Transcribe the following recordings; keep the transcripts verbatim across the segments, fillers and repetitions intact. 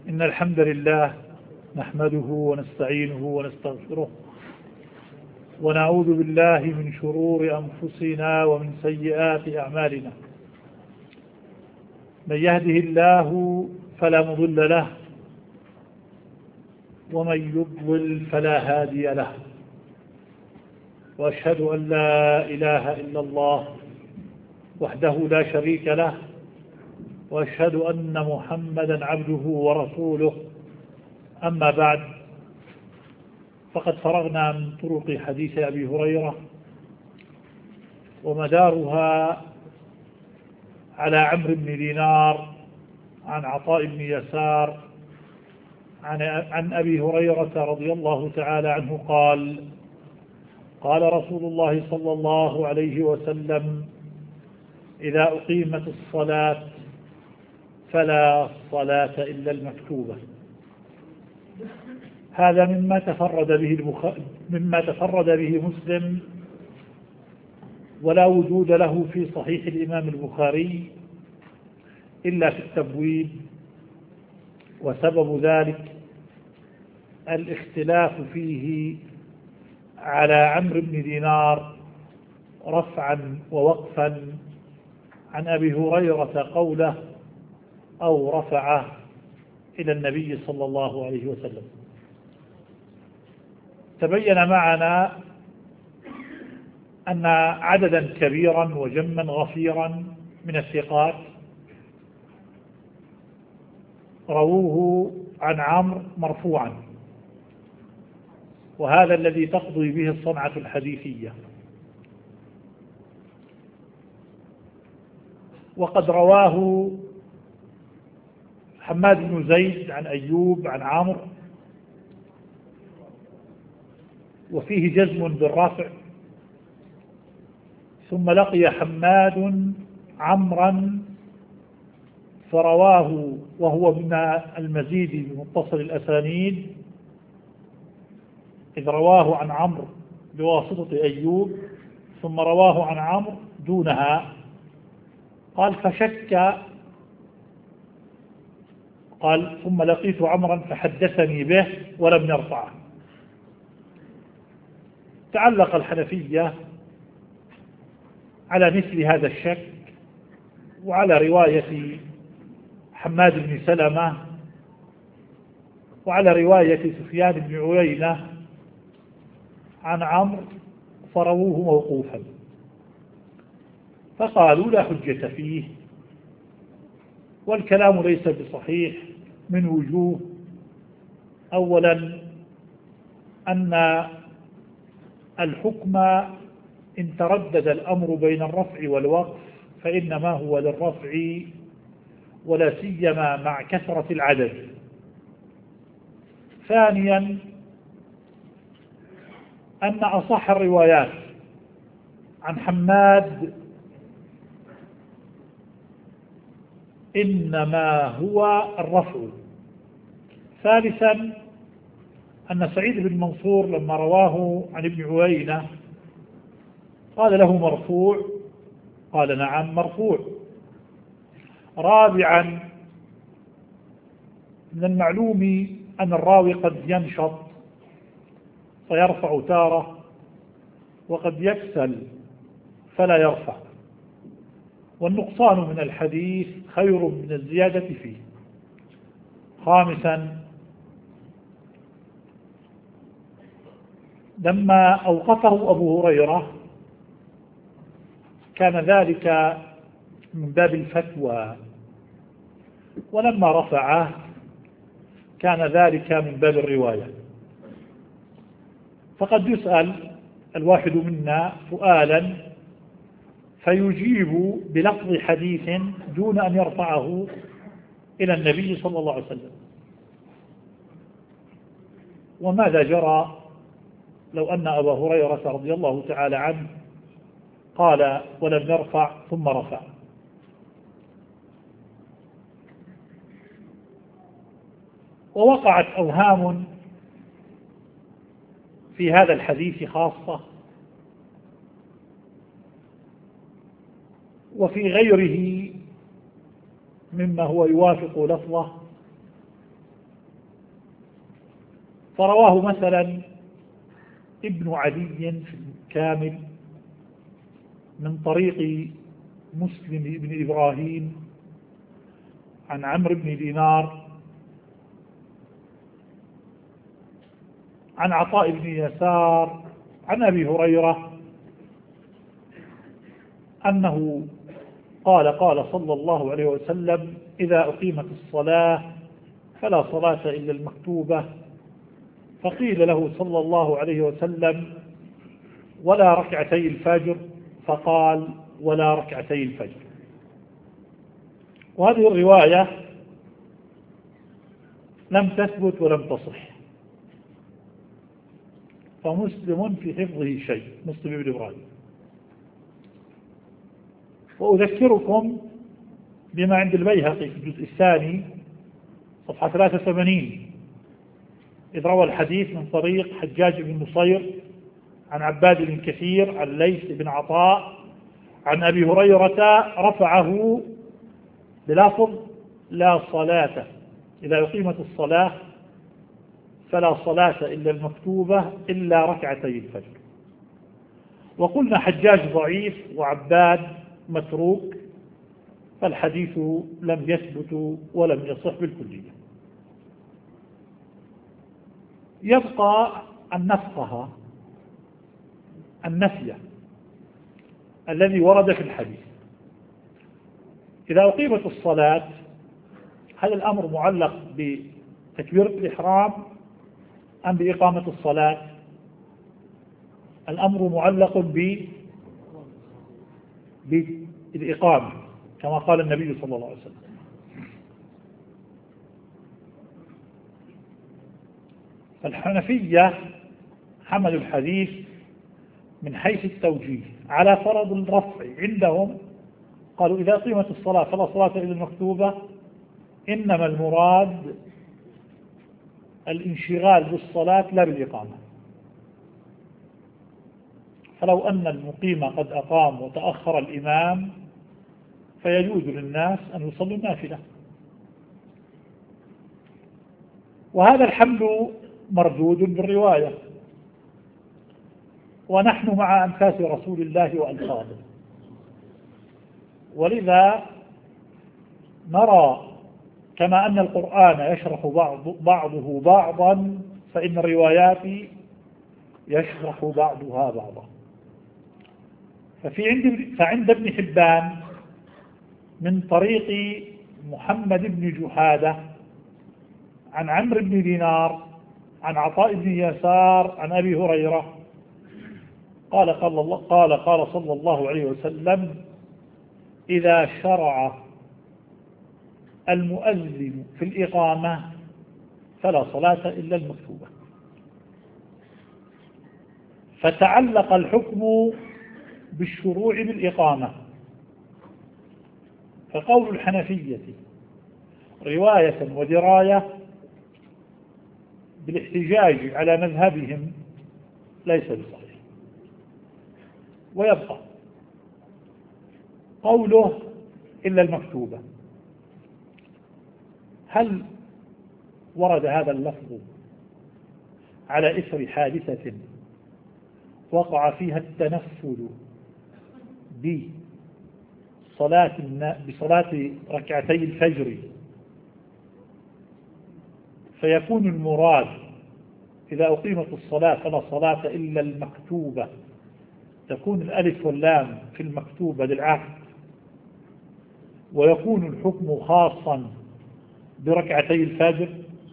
إن الحمد لله نحمده ونستعينه ونستغفره ونعوذ بالله من شرور أنفسنا ومن سيئات أعمالنا. من يهده الله فلا مضل له ومن يضلل فلا هادي له، وأشهد أن لا إله إلا الله وحده لا شريك له، وأشهد أن محمدا عبده ورسوله. أما بعد، فقد فرغنا من طرق حديث أبي هريرة ومدارها على عمرو بن دينار عن عطاء بن يسار عن, عن أبي هريرة رضي الله تعالى عنه قال: قال رسول الله صلى الله عليه وسلم: إذا أقيمت الصلاة فلا صلاة إلا المكتوبة. هذا مما تفرد به البخ... مما تفرد به مسلم، ولا وجود له في صحيح الإمام البخاري إلا في التبويب، وسبب ذلك الاختلاف فيه على عمرو بن دينار رفعا ووقفا عن أبي هريرة قوله أو رفعه إلى النبي صلى الله عليه وسلم. تبين معنا أن عددا كبيرا وجما غفيرا من الثقات رووه عن عمرو مرفوعا، وهذا الذي تقضي به الصنعة الحديثية. وقد رواه حماد بن زيد عن أيوب عن عمرو، وفيه جزم بالرفع، ثم لقي حماد عمرا فرواه وهو من المزيد بمتصل الأسانيد، إذ رواه عن عمرو بواسطة أيوب ثم رواه عن عمرو دونها. قال فشك، قال ثم لقيت عمرا فحدثني به ولم يرفعه. تعلق الحنفية على مثل هذا الشك وعلى رواية حماد بن سلمة وعلى رواية سفيان بن عيينة عن عمرو فرووه موقوفا، فقالوا لا حجة فيه، والكلام ليس بصحيح من وجوه. أولا أن الحكم إن تردد الأمر بين الرفع والوقف فإنما هو للرفع، ولا سيما مع كثرة العدد. ثانيا أن أصح الروايات عن حماد إنما هو الرفع. ثالثا أن سعيد بن منصور لما رواه عن ابن عيينة قال له مرفوع، قال نعم مرفوع. رابعا من المعلوم أن الراوي قد ينشط فيرفع تارة، وقد يكسل فلا يرفع، والنقصان من الحديث خير من الزيادة فيه. خامسا لما أوقفه أبو هريرة كان ذلك من باب الفتوى، ولما رفعه كان ذلك من باب الرواية. فقد يسأل الواحد منا سؤالا فيجيب بلفظ حديث دون أن يرفعه إلى النبي صلى الله عليه وسلم. وماذا جرى لو أن أبا هريرة رضي الله تعالى عنه قال ولم يرفع ثم رفع؟ ووقعت أوهام في هذا الحديث خاصة، وفي غيره مما هو يوافق لفظه، فرواه مثلا ابن عدي في الكامل من طريق مسلم بن إبراهيم عن عمرو بن دينار عن عطاء بن يسار عن أبي هريرة أنه قال قال صلى الله عليه وسلم: إذا أقيمت الصلاة فلا صلاة إلا المكتوبة. فقيل له صلى الله عليه وسلم: ولا ركعتي الفجر؟ فقال: ولا ركعتي الفجر. وهذه الرواية لم تثبت ولم تصح، فمسلم في حفظه شيء، مسلم بن إبراهيم. وأذكركم بما عند البيهقي في الجزء الثاني صفحة ثلاثة وثمانين، إذ روى الحديث من طريق حجاج بن نصير عن عباد بن كثير عن ليث بن عطاء عن أبي هريرة رفعه بلفظ: لا صلاة إذا أقيمت الصلاة فلا صلاة إلا المكتوبة إلا ركعتي الفجر. وقلنا حجاج ضعيف وعباد متروك، فالحديث لم يثبت ولم يصح بالكلية. يبقى أن نفقه النفي الذي ورد في الحديث. إذا أقيمت الصلاة، هل الأمر معلق بتكبيرة الإحرام أم بإقامة الصلاة؟ الأمر معلق بالإقامة كما قال النبي صلى الله عليه وسلم. الحنفية حملوا الحديث من حيث التوجيه على فرض الرفع عندهم، قالوا: إذا قيمت الصلاة فلا صلاة إلا المكتوبة، إنما المراد الانشغال بالصلاة لا بالإقامة. فلو أن المقيم قد أقام وتأخر الإمام فيجوز للناس أن يصلوا النافلة. وهذا الحمل مردود بالرواية، ونحن مع أنفاس رسول الله وألفاظه، ولذا نرى كما أن القرآن يشرح بعض بعضه بعضا، فإن الروايات يشرح بعضها بعضا. ففي عند فعند ابن حبان من طريق محمد بن جحادة عن عمرو بن دينار عن عطاء بن يسار عن أبي هريرة قال قال, الله قال قال صلى الله عليه وسلم: إذا شرع المؤذن في الإقامة فلا صلاة إلا المكتوبة. فتعلق الحكم بالشروع بالإقامة. فقول الحنفية رواية ودراية بالاحتجاج على مذهبهم ليس بصحيح. ويبقى قوله إلا المكتوبة، هل ورد هذا اللفظ على إثر حادثة وقع فيها التنفل بصلاة بصلاة ركعتي الفجر، فيكون المراد إذا أقيمت الصلاة فلا صلاة إلا المكتوبة، تكون الألف واللام في المكتوبة للعهد، ويكون الحكم خاصا بركعتي الفجر؟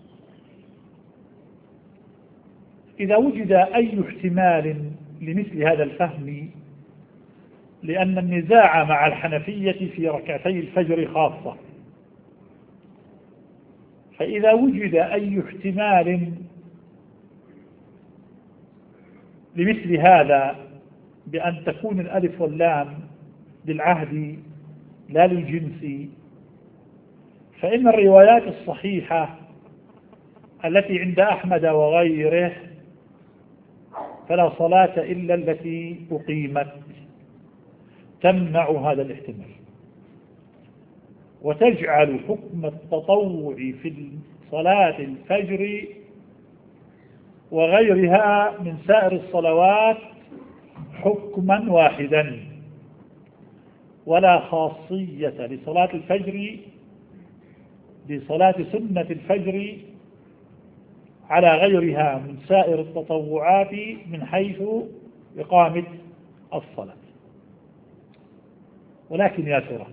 إذا وجد أي احتمال لمثل هذا الفهم، لأن النزاع مع الحنفية في ركعتي الفجر خاصة، فإذا وجد أي احتمال لمثل هذا بأن تكون الألف واللام للعهد لا للجنس، فإن الروايات الصحيحة التي عند أحمد وغيره فلا صلاة إلا التي أقيمت تمنع هذا الاحتمال، وتجعل حكم التطوع في صلاة الفجر وغيرها من سائر الصلوات حكما واحدا، ولا خاصية لصلاة الفجر لصلاة سنة الفجر على غيرها من سائر التطوعات من حيث إقامة الصلاة. ولكن يا ترى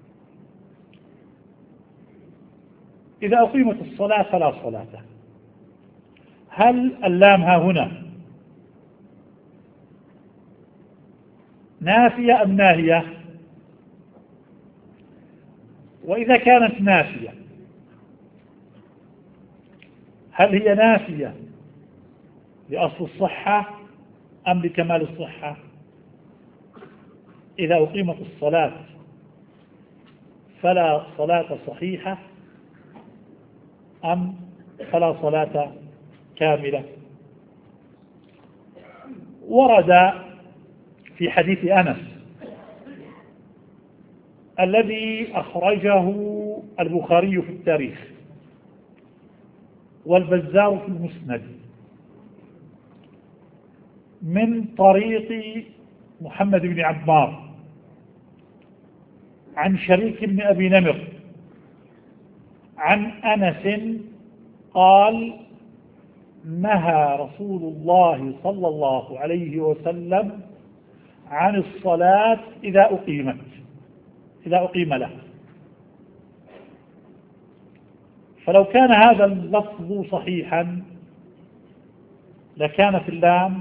إذا أقيمت الصلاة فلا صلاة، هل اللام ها هنا نافية أم ناهية؟ وإذا كانت نافية هل هي نافية لأصل الصحة أم لكمال الصحة؟ إذا أقيمت الصلاة فلا صلاة صحيحة أم فلا صلاة كاملة؟ ورد في حديث أنس الذي أخرجه البخاري في التاريخ والبزار في المسند من طريق محمد بن عمار عن شريك بن أبي نمر عن أنس قال: نهى رسول الله صلى الله عليه وسلم عن الصلاة إذا أقيمت إذا أقيم له. فلو كان هذا اللفظ صحيحا لكانت اللام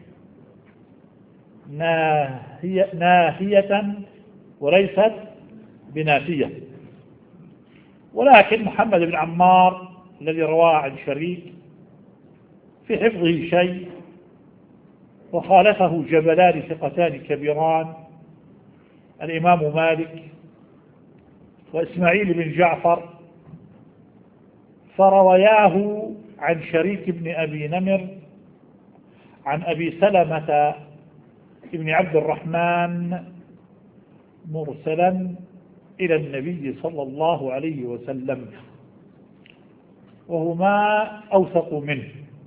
ناهية, ناهية وليست بنافية، ولكن محمد بن عمار الذي رواه عن شريك في حفظه شيء، وخالفه جبلان ثقتان كبيران الإمام مالك وإسماعيل بن جعفر، فرواياه عن شريك بن أبي نمر عن أبي سلمة بن عبد الرحمن مرسلا إلى النبي صلى الله عليه وسلم، وهما أوثق منه.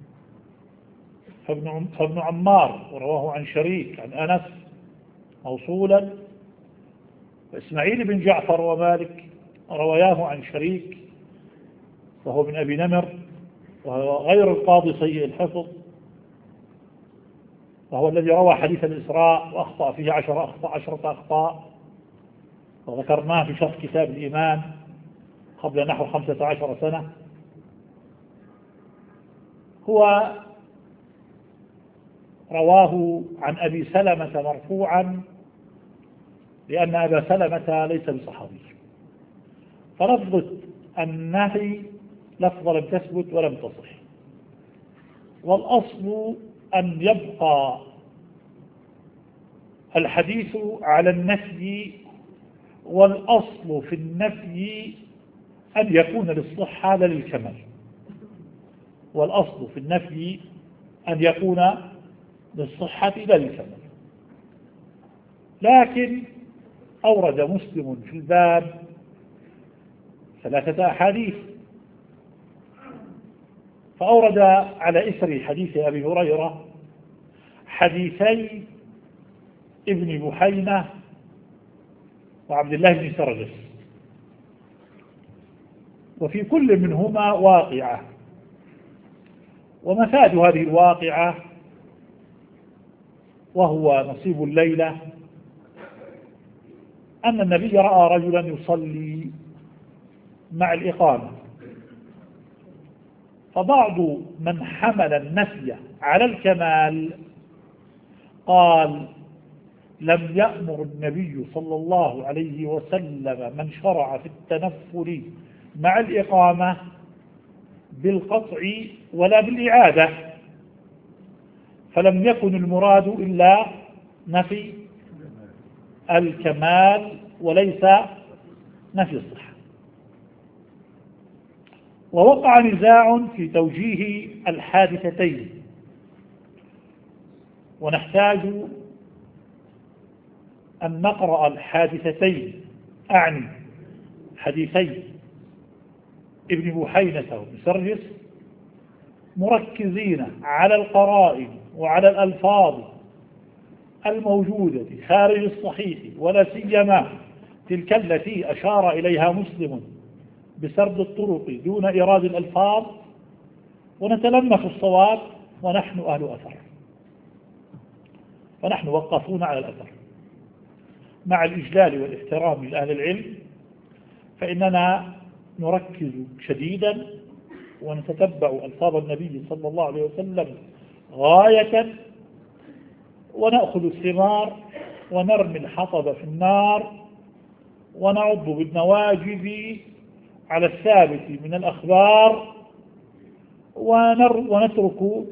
فابن, فابن عمار رواه عن شريك عن أنس موصولا، وإسماعيل بن جعفر ومالك رواياه عن شريك وهو من أبي نمر، وهو غير القاضي سيء الحفظ، وهو الذي روى حديث الإسراء وأخطأ فيه عشر أخطاء عشرة أخطاء، وذكرناه في شرح كتاب الإيمان قبل نحو خمسة عشر سنة. هو رواه عن أبي سلمة مرفوعا لأن أبا سلمة ليس بصحابي، فلفظة النهي لفظة لم تثبت ولم تصح، والأصل أن يبقى الحديث على النفي، والأصل في النفي أن يكون للصحة لا للكمال، والأصل في النفي أن يكون للصحة لا للكمال. لكن أورد مسلم في الباب ثلاثة أحاديث، فأورد على إثر حديث أبي هريرة حديثي ابن بحينة وعبد الله بن سرجس، وفي كل منهما واقعة، ومفاد هذه الواقعة وهو نصيب الليلة أن النبي رأى رجلا يصلي مع الإقامة، فبعض من حمل النفي على الكمال قال: لم يأمر النبي صلى الله عليه وسلم من شرع في التنفل مع الإقامة بالقطع ولا بالإعادة، فلم يكن المراد إلا نفي الكمال وليس نفي الصحة. ووقع نزاع في توجيه الحادثتين، ونحتاج أن نقرأ الحادثتين، أعني حديثي ابن بحينة وابن سرجس مركزين على القرائن وعلى الألفاظ الموجودة خارج الصحيح، ولا سيما تلك التي أشار إليها مسلم بسرد الطرق دون إيراد الألفاظ، ونتلمس الصواب ونحن أهل أثر، فنحن وقفون على الأثر مع الإجلال والاحترام لأهل العلم، فإننا نركز شديدا ونتتبع ألفاظ النبي صلى الله عليه وسلم غاية، ونأخذ الثمار ونرمي الحطب في النار، ونعض بالنواجذ على الثابت من الأخبار، ونترك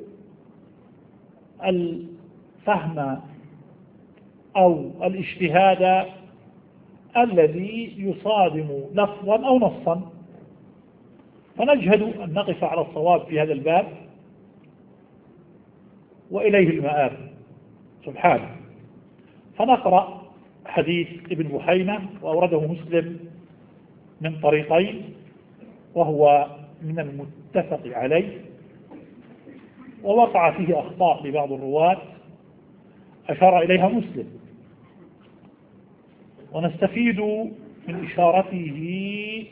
الفهم أو الاجتهاد الذي يصادم لفظا أو نصا، فنجهد أن نقف على الصواب في هذا الباب، وإليه المآب سبحانه. فنقرأ حديث ابن بحينة، وأورده مسلم من طريقين، وهو من المتفق عليه، ووقع فيه أخطاء لبعض الرواة أشار إليها مسلم، ونستفيد من إشارته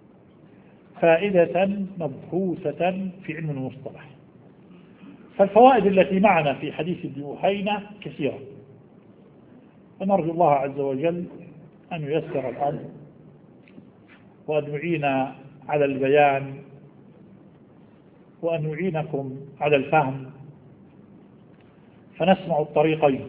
فائدة مبحوثة في علم المصطلح. فالفوائد التي معنا في حديث ابن بحينة كثيرة، ونرجو الله عز وجل أن ييسر الأمر، وأن يعين على البيان، وأن يعينكم على الفهم، فنسمع الطريقين،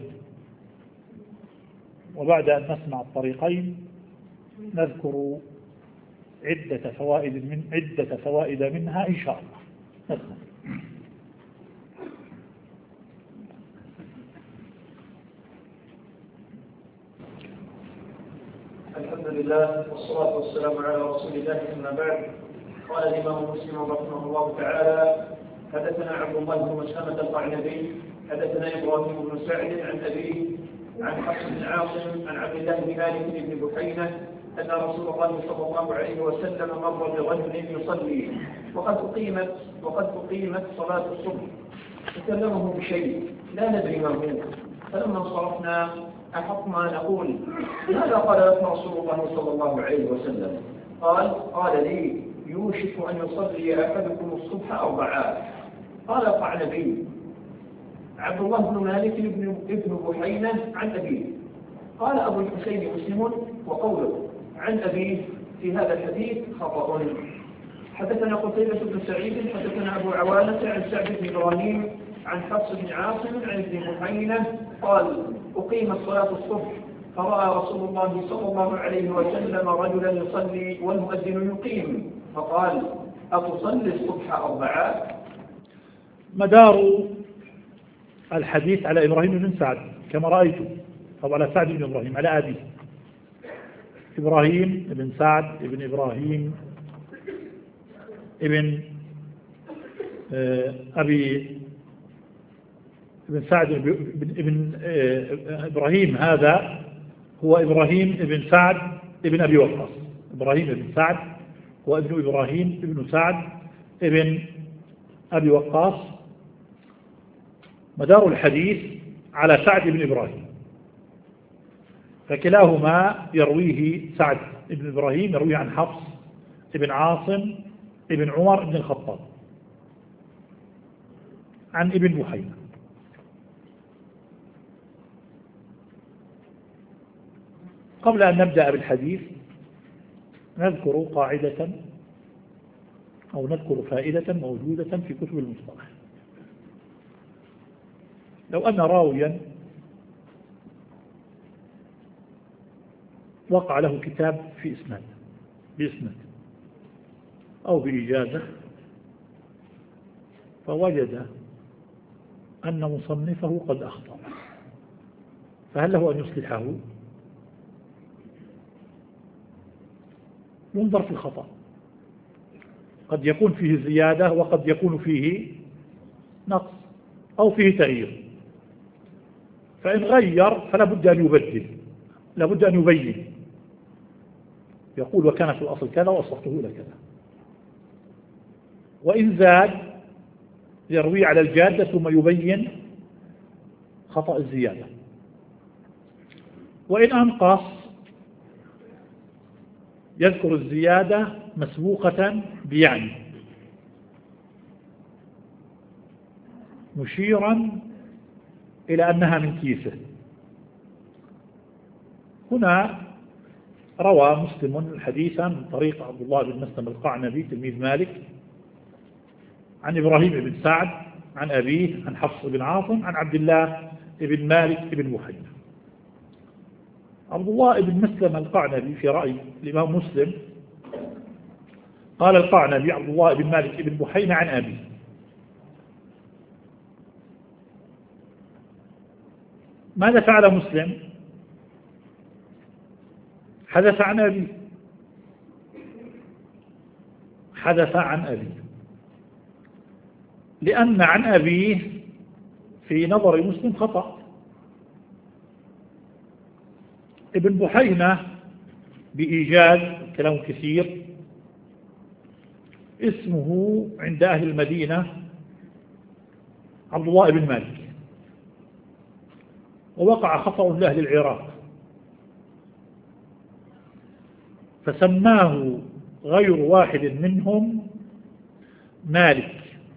وبعد أن نسمع الطريقين نذكر عدة فوائد من عدة فوائد منها إن شاء الله. نسمع. الحمد لله والصلاة والسلام على رسول الله، أما بعد. قال الإمام مسلم رحمه الله تعالى: حدثنا عبد الله بن مسلمة القعنبي حدثنا إبراهيم بن سعد عن أبيه عن حفص بن عاصم عن عبد الله بن مالك بن بحينة أن رسول الله صلى الله عليه وسلم مر برجل يصلي وقد أقيمت وقد أقيمت صلاة الصبح، فكلمه بشيء لا ندري ما هو، فلما انصرفنا أحقنا نقول: ماذا قال لك رسول الله صلى الله عليه وسلم؟ قال: قال لي: يوشك أن يصلي أحدكم الصبح أربعات. قال القعنبي: عبد الله بن مالك ابن بحينة عن أبيه. قال أبو الحسين مسلم: وقوله عن أبيه في هذا الحديث خطأ. حدثنا قتيبة بن سعيد حدثنا أبو عوانة عن سعد بن إبراهيم عن حفص بن عاصم عن ابن بحينة قال: أقيمت صلاة الصبح فرأى رسول الله صلى الله عليه وسلم رجلا يصلي والمؤذن يقيم، فقال: أتصلي الصبح أربعات؟ مدار الحديث على إبراهيم بن سعد كما رأيتم، أو على سعد بن إبراهيم على أبيه. إبراهيم بن سعد بن إبراهيم ابن أبي ابن سعد بن ابن إبراهيم، هذا هو إبراهيم بن سعد بن أبي وقاص. إبراهيم بن سعد هو ابن إبراهيم بن سعد بن أبي وقاص. مدار الحديث على سعد بن إبراهيم، فكلاهما يرويه سعد بن إبراهيم يرويه عن حفص بن عاصم بن عمر بن الخطاب عن ابن بحينة. قبل أن نبدأ بالحديث نذكر قاعدة أو نذكر فائدة موجودة في كتب المصطلح. لو أن راويا وقع له كتاب في إسناد بإسناد أو بإجازة، فوجد أن مصنفه قد أخطأ، فهل له أن يصلحه؟ ينظر في الخطأ، قد يكون فيه زيادة وقد يكون فيه نقص أو فيه تغيير، فإن غير فلا بد أن يبدل، لا بد أن يبين، يقول: وكان في الأصل كذا وأصلحته إلى كذا. وإن زاد يروي على الجادة ثم يبين خطأ الزيادة. وإن أنقص يذكر الزيادة مسبوقة بيعني، مشيرا إلى أنها من كيسه. هنا روى مسلم حديثا من طريق عبد الله بن مسلم القعنبي تلميذ مالك عن إبراهيم بن سعد عن أبيه عن حفص بن عاصم عن عبد الله بن مالك بن بحينة. عبد الله بن مسلم القعنبي في رأي الإمام مسلم قال القعنبي عبد الله بن مالك بن بحينة عن أبيه. ماذا فعل مسلم؟ حدث عن أبيه، حدث عن أبيه، لأن عن أبيه في نظر مسلم خطأ. ابن بحينة بإيجاز كلام كثير اسمه عند أهل المدينة عبد الله بن مالك، ووقع خطأ لأهل العراق فسماه غير واحد منهم مالك،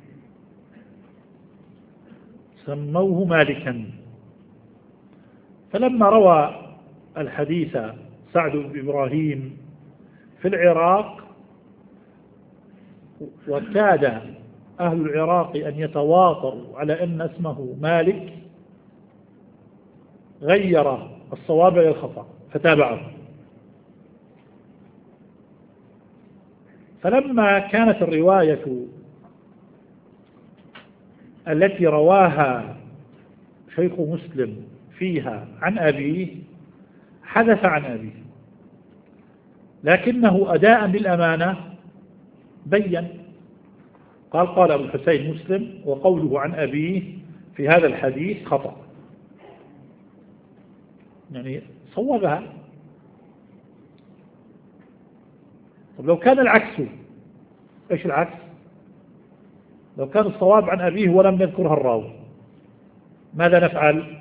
سموه مالكا. فلما روى الحديث سعد بن إبراهيم في العراق وكاد أهل العراق أن يتواطروا على أن اسمه مالك، غير الصواب إلى الخطأ فتابعه. فلما كانت الرواية التي رواها شيخ مسلم فيها عن أبيه حدث عن أبيه، لكنه أداء للأمانة بين قال قال أبو الحسين مسلم وقوله عن أبيه في هذا الحديث خطأ، يعني صوبها. طب لو كان العكس، إيش العكس؟ لو كان الصواب عن أبيه ولم يذكرها الراوي ماذا نفعل؟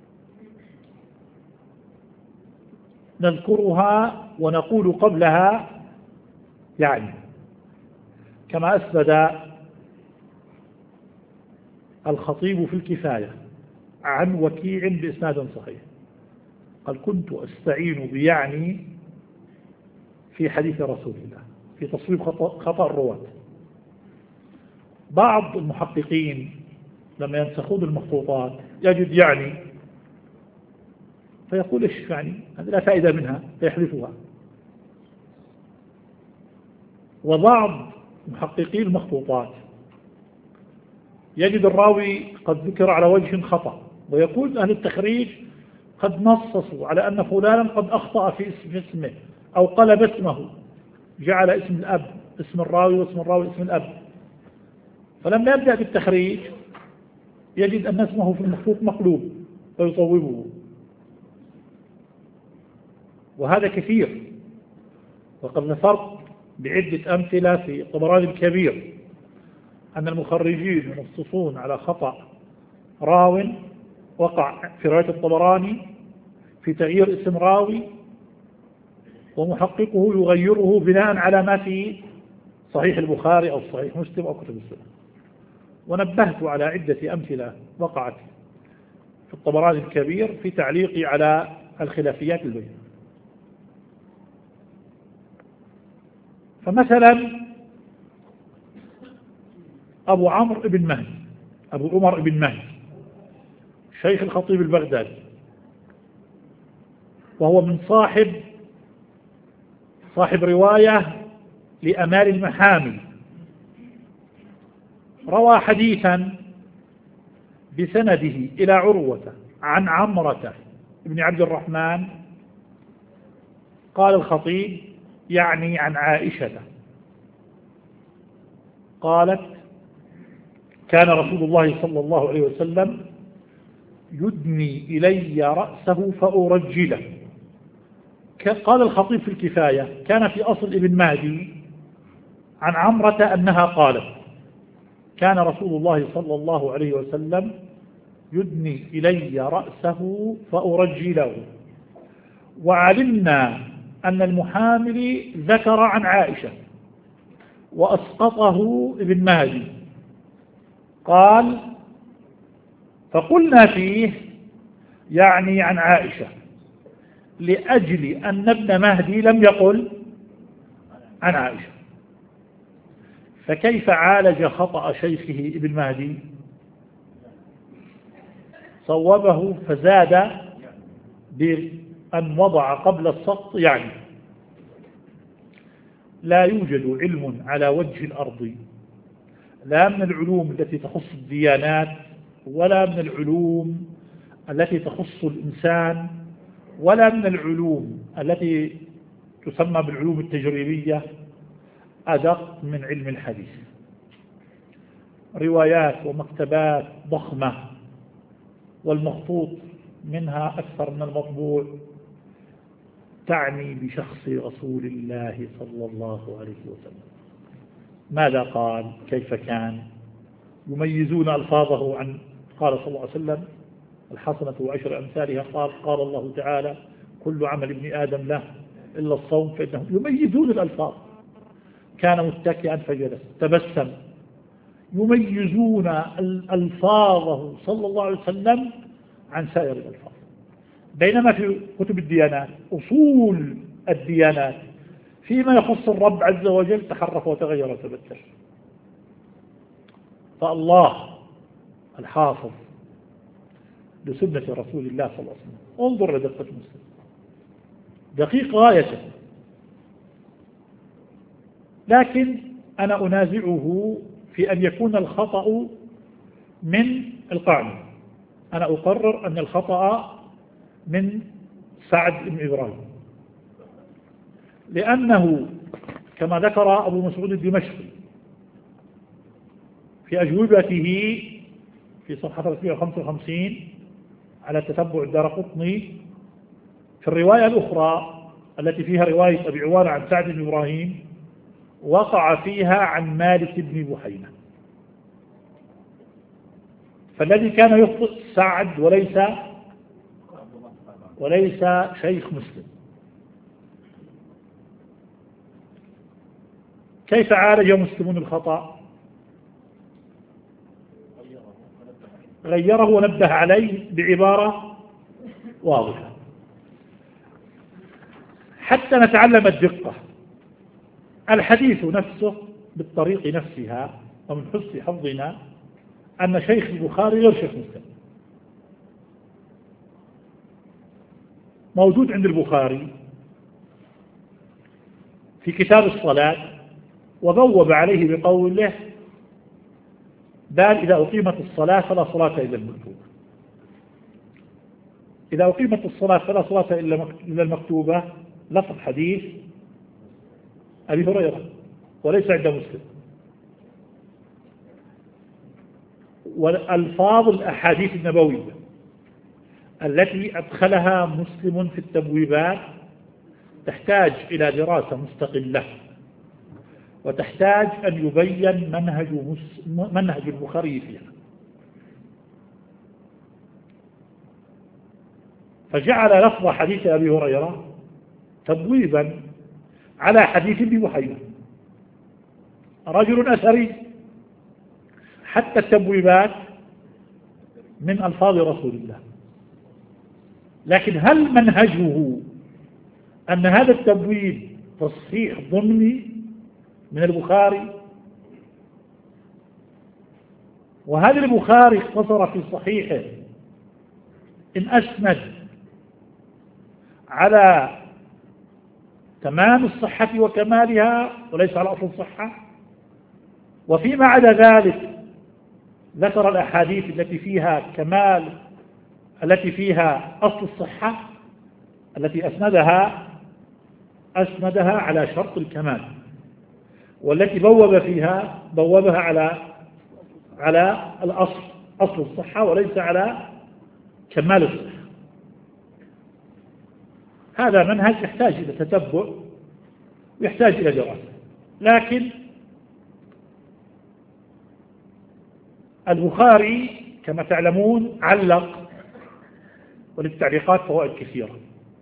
نذكرها ونقول قبلها يعني، كما أسند الخطيب في الكفاية عن وكيع بإسناد صحيح قال كنت أستعين بيعني في حديث رسول الله في تصويب خطأ الرواة. بعض المحققين لما ينسخون المخطوطات يجد يعني فيقول إيش يعني هذه لا فائدة منها فيحذفها. وبعض محققي المخطوطات يجد الراوي قد ذكر على وجه خطأ ويقول أهل التخريج قد نصصوا على أن فلانا قد أخطأ في اسم اسمه أو قلب اسمه، جعل اسم الأب اسم الراوي واسم الراوي اسم الأب، فلما يبدأ بالتخريج يجد أن اسمه في المخطوط مقلوب فيصوبه. وهذا كثير، وقد ذكرت بعدة أمثلة في الطبراني الكبير أن المخرجين ينصصون على خطأ راو وقع في رواية الطبراني في تغيير اسم راوي، ومحققه يغيره بناء على ما في صحيح البخاري أو صحيح مسلم أو كتب السنة. ونبهت على عدة أمثلة وقعت في الطبراني الكبير في تعليقي على الخلافيات البينة. فمثلا أبو عمرو بن مهدي أبو عمر بن مهدي شيخ الخطيب البغدادي، وهو من صاحب صاحب رواية لأمال المحامي، روى حديثا بسنده إلى عروة عن عمرة بن عبد الرحمن قال الخطيب يعني عن عائشة قالت كان رسول الله صلى الله عليه وسلم يدني إلي رأسه فأرجله. قال الخطيب في الكفاية كان في أصل ابن مهدي عن عمرة أنها قالت، كان رسول الله صلى الله عليه وسلم يدني إلي رأسه فأرجله. وعلمنا أن المحامل ذكر عن عائشة وأسقطه ابن مهدي، قال فقلنا فيه يعني عن عائشة لأجل أن ابن مهدي لم يقل عن عائشة. فكيف عالج خطأ شيخه ابن مهدي؟ صوبه فزاد بأن وضع قبل السقط يعني. لا يوجد علم على وجه الأرض لا من العلوم التي تخص الديانات ولا من العلوم التي تخص الإنسان ولا من العلوم التي تسمى بالعلوم التجريبية أدق من علم الحديث. روايات ومكتبات ضخمة، والمخطوط منها أكثر من المطبوع، تعني بشخص رسول الله صلى الله عليه وسلم. ماذا قال؟ كيف كان؟ يميزون ألفاظه عن قال صلى الله عليه وسلم الحسنة وعشر أمثالها، قال قال الله تعالى كل عمل ابن آدم له إلا الصوم فإنه. يميزون الألفاظ. كان متكئا فجلس، تبسم. يميزون ألفاظه صلى الله عليه وسلم عن سائر الألفاظ. بينما في كتب الديانات أصول الديانات فيما يخص الرب عز وجل تحرف وتغير وتبدل. فالله الحافظ لسنة رسول الله صلى الله عليه وسلم. انظر لدقة مسلم، دقيق غاية. لكن أنا أنازعه في أن يكون الخطأ من القاعدة. أنا أقرر أن الخطأ من سعد بن إبراهيم، لأنه كما ذكر أبو مسعود الدمشقي في أجوبته في صفحة ثلاثمائة وخمسة وخمسين على تتبع الدارقطني في الرواية الأخرى التي فيها رواية أبي عوانة عن سعد بن إبراهيم، وقع فيها عن مالك بن بحينة. فالذي كان يخطئ سعد وليس وليس شيخ مسلم. كيف عالج مسلمون الخطأ؟ غيره ونبه عليه بعبارة واضحة حتى نتعلم الدقة. الحديث نفسه بالطريق نفسها، ومن حسن حظنا أن شيخ البخاري غير شيخ مسلم. موجود عند البخاري في كتاب الصلاة، وبوب عليه بقوله بل إذا أقيمت الصلاة فلا صلاة إلا المكتوبة. إذا أقيمت الصلاة فلا صلاة إلا المكتوبة لفظ حديث أبي هريرة وليس عند مسلم. والألفاظ الأحاديث النبوية التي أدخلها مسلم في التبويبات تحتاج إلى دراسة مستقلة، وتحتاج أن يبين منهج, منهج البخاري فيها. فجعل لفظ حديث أبي هريرة تبويبا على حديث ابن بحينة، رجل أثري. حتى التبويبات من ألفاظ رسول الله، لكن هل منهجه أن هذا التبويب تصحيح ضمني من البخاري؟ وهذا البخاري اقتصر في صحيحه إن أسند على تمام الصحة وكمالها وليس على أصل الصحة، وفيما عدا ذلك ذكر الأحاديث التي فيها كمال، التي فيها أصل الصحة، التي أسندها أسندها على شرط الكمال، والتي بوب فيها بوبها على على الأصل أصل الصحة وليس على كمال الصحة. هذا منهج يحتاج إلى تتبع ويحتاج إلى دراسة. لكن البخاري كما تعلمون علق، وللتعليقات فوائد كثيرة.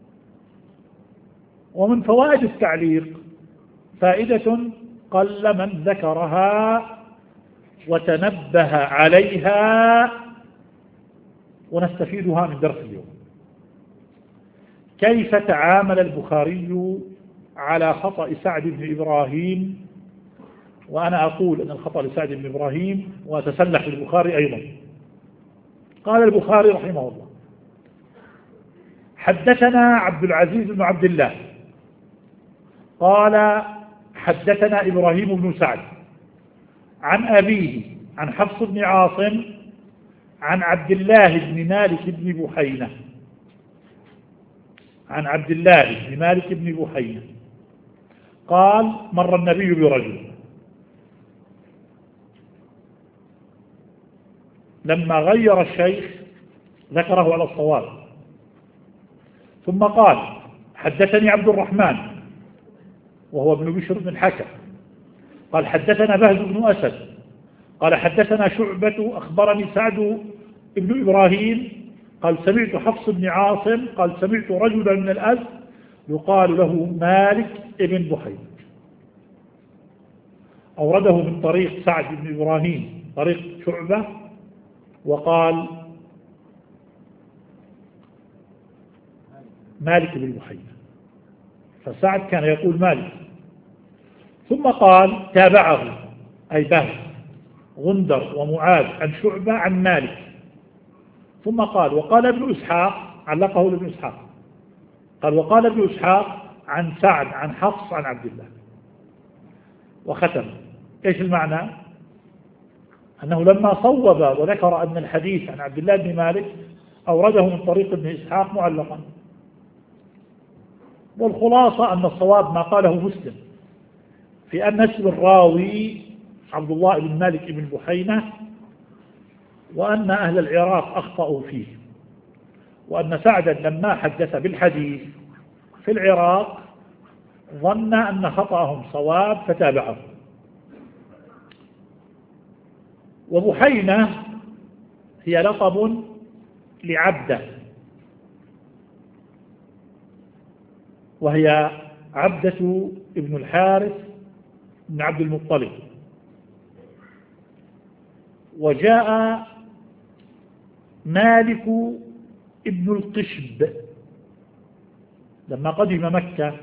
ومن فوائد التعليق فائدة قل من ذكرها وتنبه عليها ونستفيدها من درس اليوم. كيف تعامل البخاري على خطأ سعد بن إبراهيم؟ وأنا أقول أن الخطأ لسعد بن إبراهيم وأتسلح بالبخاري أيضا. قال البخاري رحمه الله: حدثنا عبد العزيز بن عبد الله قال حدثنا إبراهيم بن سعد عن أبيه عن حفص بن عاصم عن عبد الله بن مالك بن بحينة عن عبد الله بن مالك بن بحينة قال: مر النبي برجل لما غير الشيخ ذكره على الصواب، ثم قال: حدثني عبد الرحمن وهو ابن بشر بن الحكم قال: حدثنا بهز بن أسد قال: حدثنا شعبة أخبرني سعد بن إبراهيم قال: سمعت حفص بن عاصم قال: سمعت رجلا من الأزد يقال له مالك ابن بحينة. أورده من طريق سعد بن إبراهيم طريق شعبة، وقال مالك بن بحينة، فسعد كان يقول مالك. ثم قال: تابعه أي بهز غندر ومعاذ عن شعبة عن مالك. ثم قال: وقال ابن إسحاق، علقه لابن إسحاق، قال: وقال ابن إسحاق عن سعد عن حفص عن عبد الله، وختم. ايش المعنى؟ أنه لما صوب وذكر أن الحديث عن عبد الله بن مالك أورده من طريق ابن إسحاق معلقا. والخلاصة أن الصواب ما قاله مسلم في أن اسم الراوي عبد الله بن مالك بن بحينة، وأن أهل العراق أخطأوا فيه، وأن سعدا لما حدث بالحديث في العراق ظن أن خطأهم صواب فتابعه. وبحينة هي لقب لعبدة، وهي عبدة ابن الحارث بن عبد المطلب. وجاء مالك ابن القشب لما قدم مكة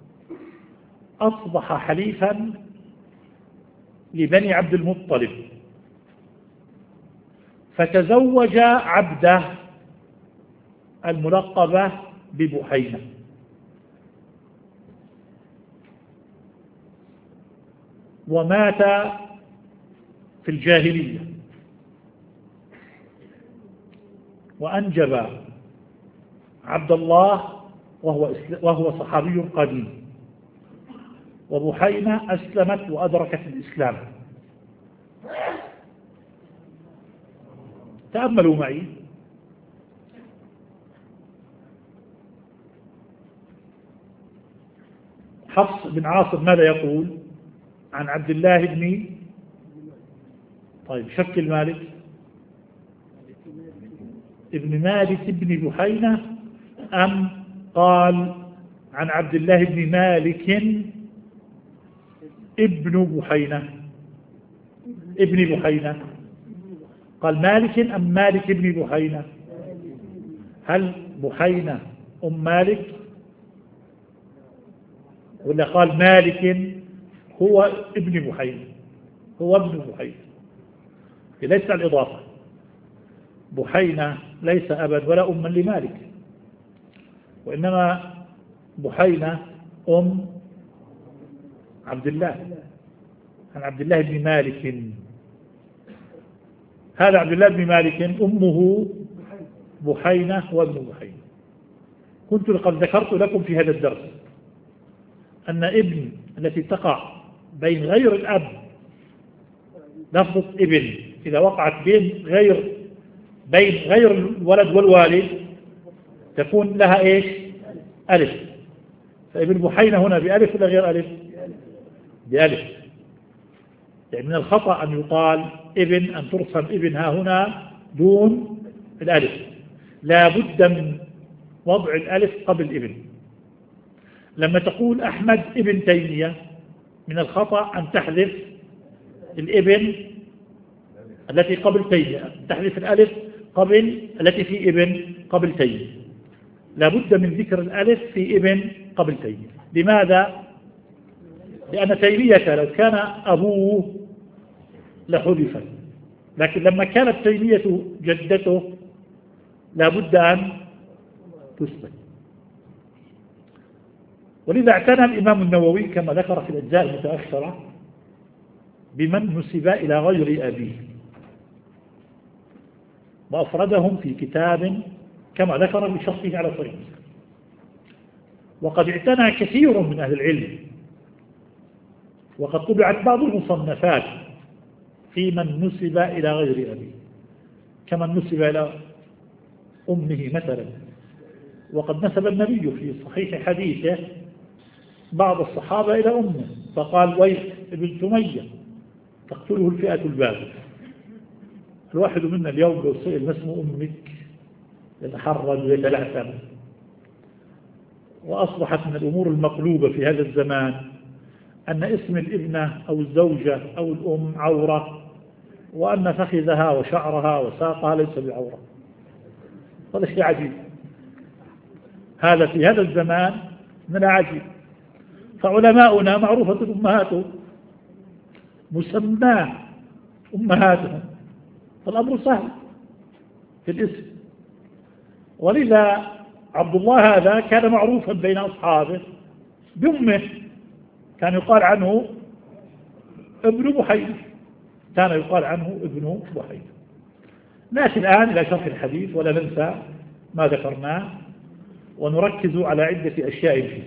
أصبح حليفا لبني عبد المطلب، فتزوج عبده الملقبة ببحينة، ومات في الجاهلية، وأنجب عبد الله وهو, وهو صحابي قديم. وبحينة أسلمت وأدركت الإسلام. تأملوا معي: حفص بن عاصم ماذا يقول عن عبد الله بن، طيب شكل مالك ابن مالك ابن بحينة، أم قال عن عبد الله بن مالك ابن بحينة ابن بحينة؟ قال مالك أم مالك ابن بحينة؟ هل بحينة أم مالك، ولا قال مالك هو ابن بحينة؟ هو ابن بحينة، ليس الإضافة. بحينة ليس أبا ولا أما لمالك، وإنما بحينة أم عبد الله، عن عبد الله بن مالك. هذا عبد الله بن مالك أمه بحينة وابن بحينة. كنت لقد ذكرت لكم في هذا الدرس أن ابن التي تقع بين غير الأب، لفظة ابن إذا وقعت بين غير بين غير الولد والوالد تكون لها إيش؟ ألف. فابن بحينة هنا بألف ولا غير ألف؟ بألف. يعني من الخطأ أن يقال ابن، أن ترسم ابن ها هنا دون الألف، لا بد من وضع الألف قبل ابن. لما تقول أحمد ابن تيمية من الخطأ أن تحذف الابن التي قبل تيمية، تحذف الألف قبل التي في ابن قبل تيمية. لا بد من ذكر الألف في ابن قبل تيمية. لماذا؟ لأن تيمية لو كان أبوه لحذفت، لكن لما كانت تيمية جدته لا بد أن تثبت. ولذا اعتنى الإمام النووي كما ذكر في الأجزاء المتأخرة بمن نسب إلى غير أبيه، وأفردهم في كتاب كما ذكر بشرحه على صحيح. وقد اعتنى كثير من أهل العلم، وقد طبعت بعض المصنفات في من نسب إلى غير أبيه، كمن نسب إلى أمه مثلا. وقد نسب النبي في صحيح حديثه بعض الصحابة إلى أمه، فقال ويح ابن سمية تقتله الفئة الباغية. الواحد منا اليوم لو سئل ما اسم أمك يتحرج ويتلعثم. وأصبحت من الأمور المقلوبة في هذا الزمان أن اسم الابنة أو الزوجة أو الأم عورة، وأن فخذها وشعرها وساقها ليس بعورة. هذا شيء عجيب، هذا في هذا الزمان من العجيب. فعلماؤنا معروفة أمهاتهم، مسماه أمهاتهم، فالأمر سهل في الاسم. ولذا عبد الله هذا كان معروفا بين أصحابه بأمه، كان يقال عنه ابن بحيرة، كان يقال عنه ابن بحيرة. نأتي الآن إلى شرح الحديث ولا ننسى ما ذكرناه، ونركز على عدة أشياء فيه.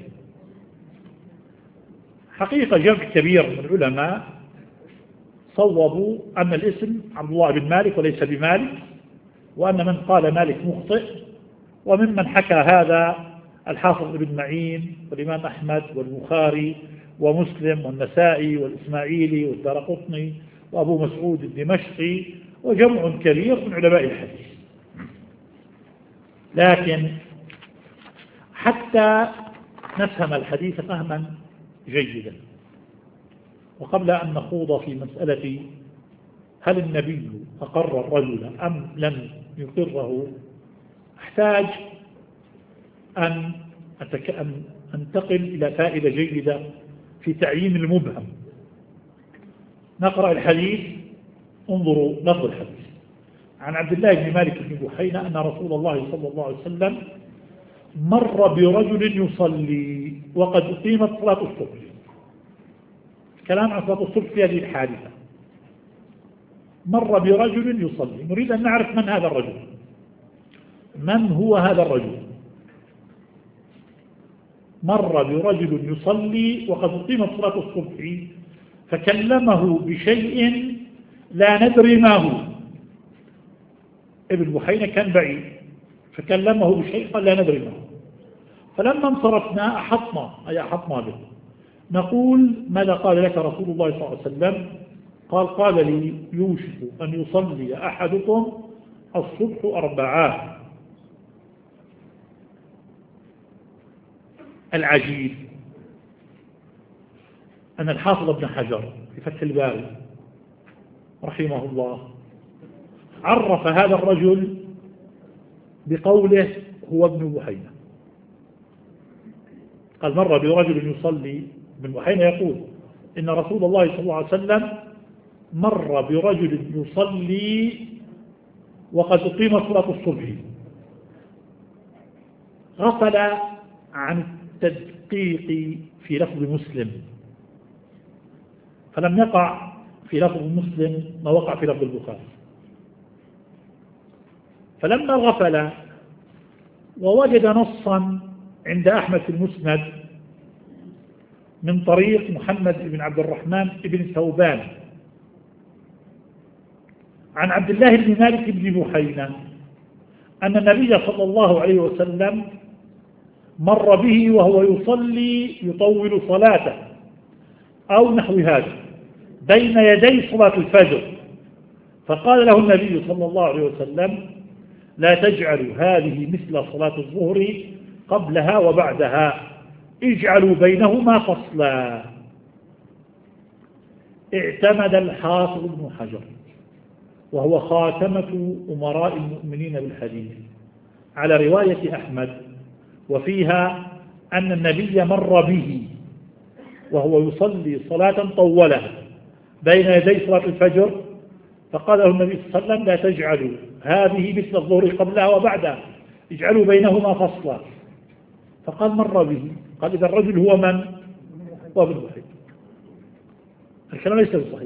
حقيقة جمع كبير من العلماء صوبوا أن الاسم عبد الله بن مالك وليس بمالك، وأن من قال مالك مخطئ. وممن حكى هذا الحافظ بن معين والإمام أحمد والبخاري ومسلم والنسائي والإسماعيلي والدارقطني وأبو مسعود الدمشقي وجمع كبير من علماء الحديث. لكن حتى نفهم الحديث فهما جيدا، وقبل أن نخوض في مسألة هل النبي أقر الرجل أم لم يقره، أحتاج أن أنتقل إلى فائدة جيدة في تعيين المبهم. نقرأ الحديث. انظروا لفظ الحديث: عن عبد الله بن مالك بن بحينة أن رسول الله صلى الله عليه وسلم مر برجل يصلي وقد أقيمت صلاة الصبح. كلام عن صلاة الصبح في هذه الحادثة. مر برجل يصلي، نريد أن نعرف من هذا الرجل، من هو هذا الرجل. مر برجل يصلي وقد أقيمت صلاة الصبح فكلمه بشيء لا ندري ما هو. ابن بحينة كان بعيد فكلمه بشيء قال لا ندري ما هو. فلما انصرفنا أحطنا، أي أحطنا به، نقول ماذا قال لك رسول الله صلى الله عليه وسلم؟ قال قال لي يوشك أن يصلي أحدكم الصبح أربعات. العجيب أن الحافظ ابن حجر في فتح الباري رحمه الله عرف هذا الرجل بقوله هو ابن بحينة. قال مر برجل يصلي، ابن بحينة يقول إن رسول الله صلى الله عليه وسلم مر برجل يصلي وقد أقيم صلاة الصبح. غفل عن التدقيق في لفظ مسلم، فلم يقع في لفظ مسلم ما وقع في لفظ البخاري. فلما غفل ووجد نصا عند أحمد في المسند من طريق محمد بن عبد الرحمن بن ثوبان عن عبد الله بن مالك بن بحينة أن النبي صلى الله عليه وسلم مر به وهو يصلي يطول صلاته أو نحو هذا، بين يدي صلاة الفجر، فقال له النبي صلى الله عليه وسلم: لا تجعلوا هذه مثل صلاة الظهر قبلها وبعدها، اجعلوا بينهما فصلا. اعتمد الحافظ ابن حجر وهو خاتمة أمراء المؤمنين بالحديث على رواية أحمد، وفيها أن النبي مر به وهو يصلي صلاة طولها بين يدي صلاة الفجر، فقال له النبي صلى الله عليه وسلم: لا تجعلوا هذه مثل الظهر قبلها وبعدها، اجعلوا بينهما فصلا. فقال: مر به. قال: إذا الرجل هو من؟ هو ابن بحينة. الكلام ليس بصحيح.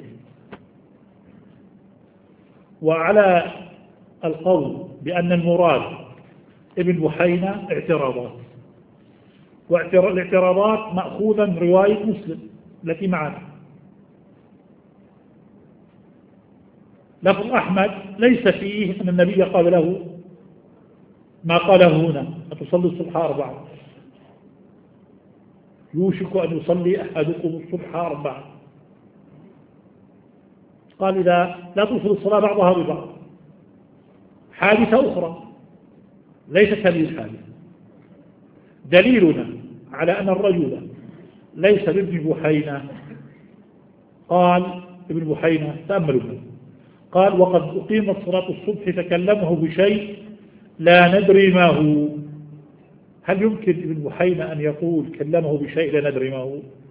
وعلى القول بأن المراد ابن بحينة اعتراضات، والاعتراضات مأخوذة من رواية مسلم التي معنا. لفظ أحمد ليس فيه أن النبي قال له ما قاله هنا: أتصلي الصبح أربعة، يوشك أن يصلي أحدكم الصبح أربعة. قال: إذا لا توصل الصلاة بعضها ببعض. حادثة أخرى ليست هذه الحادثة. دليلنا على أن الرجل ليس بابن بحينة، قال ابن بحينة: تأملوا منه، قال: وقد أقيمت صلاة الصبح فكلمه بشيء لا ندري ما هو. هل يمكن ابن بحينة أن يقول كلمه بشيء لا ندري ما هو؟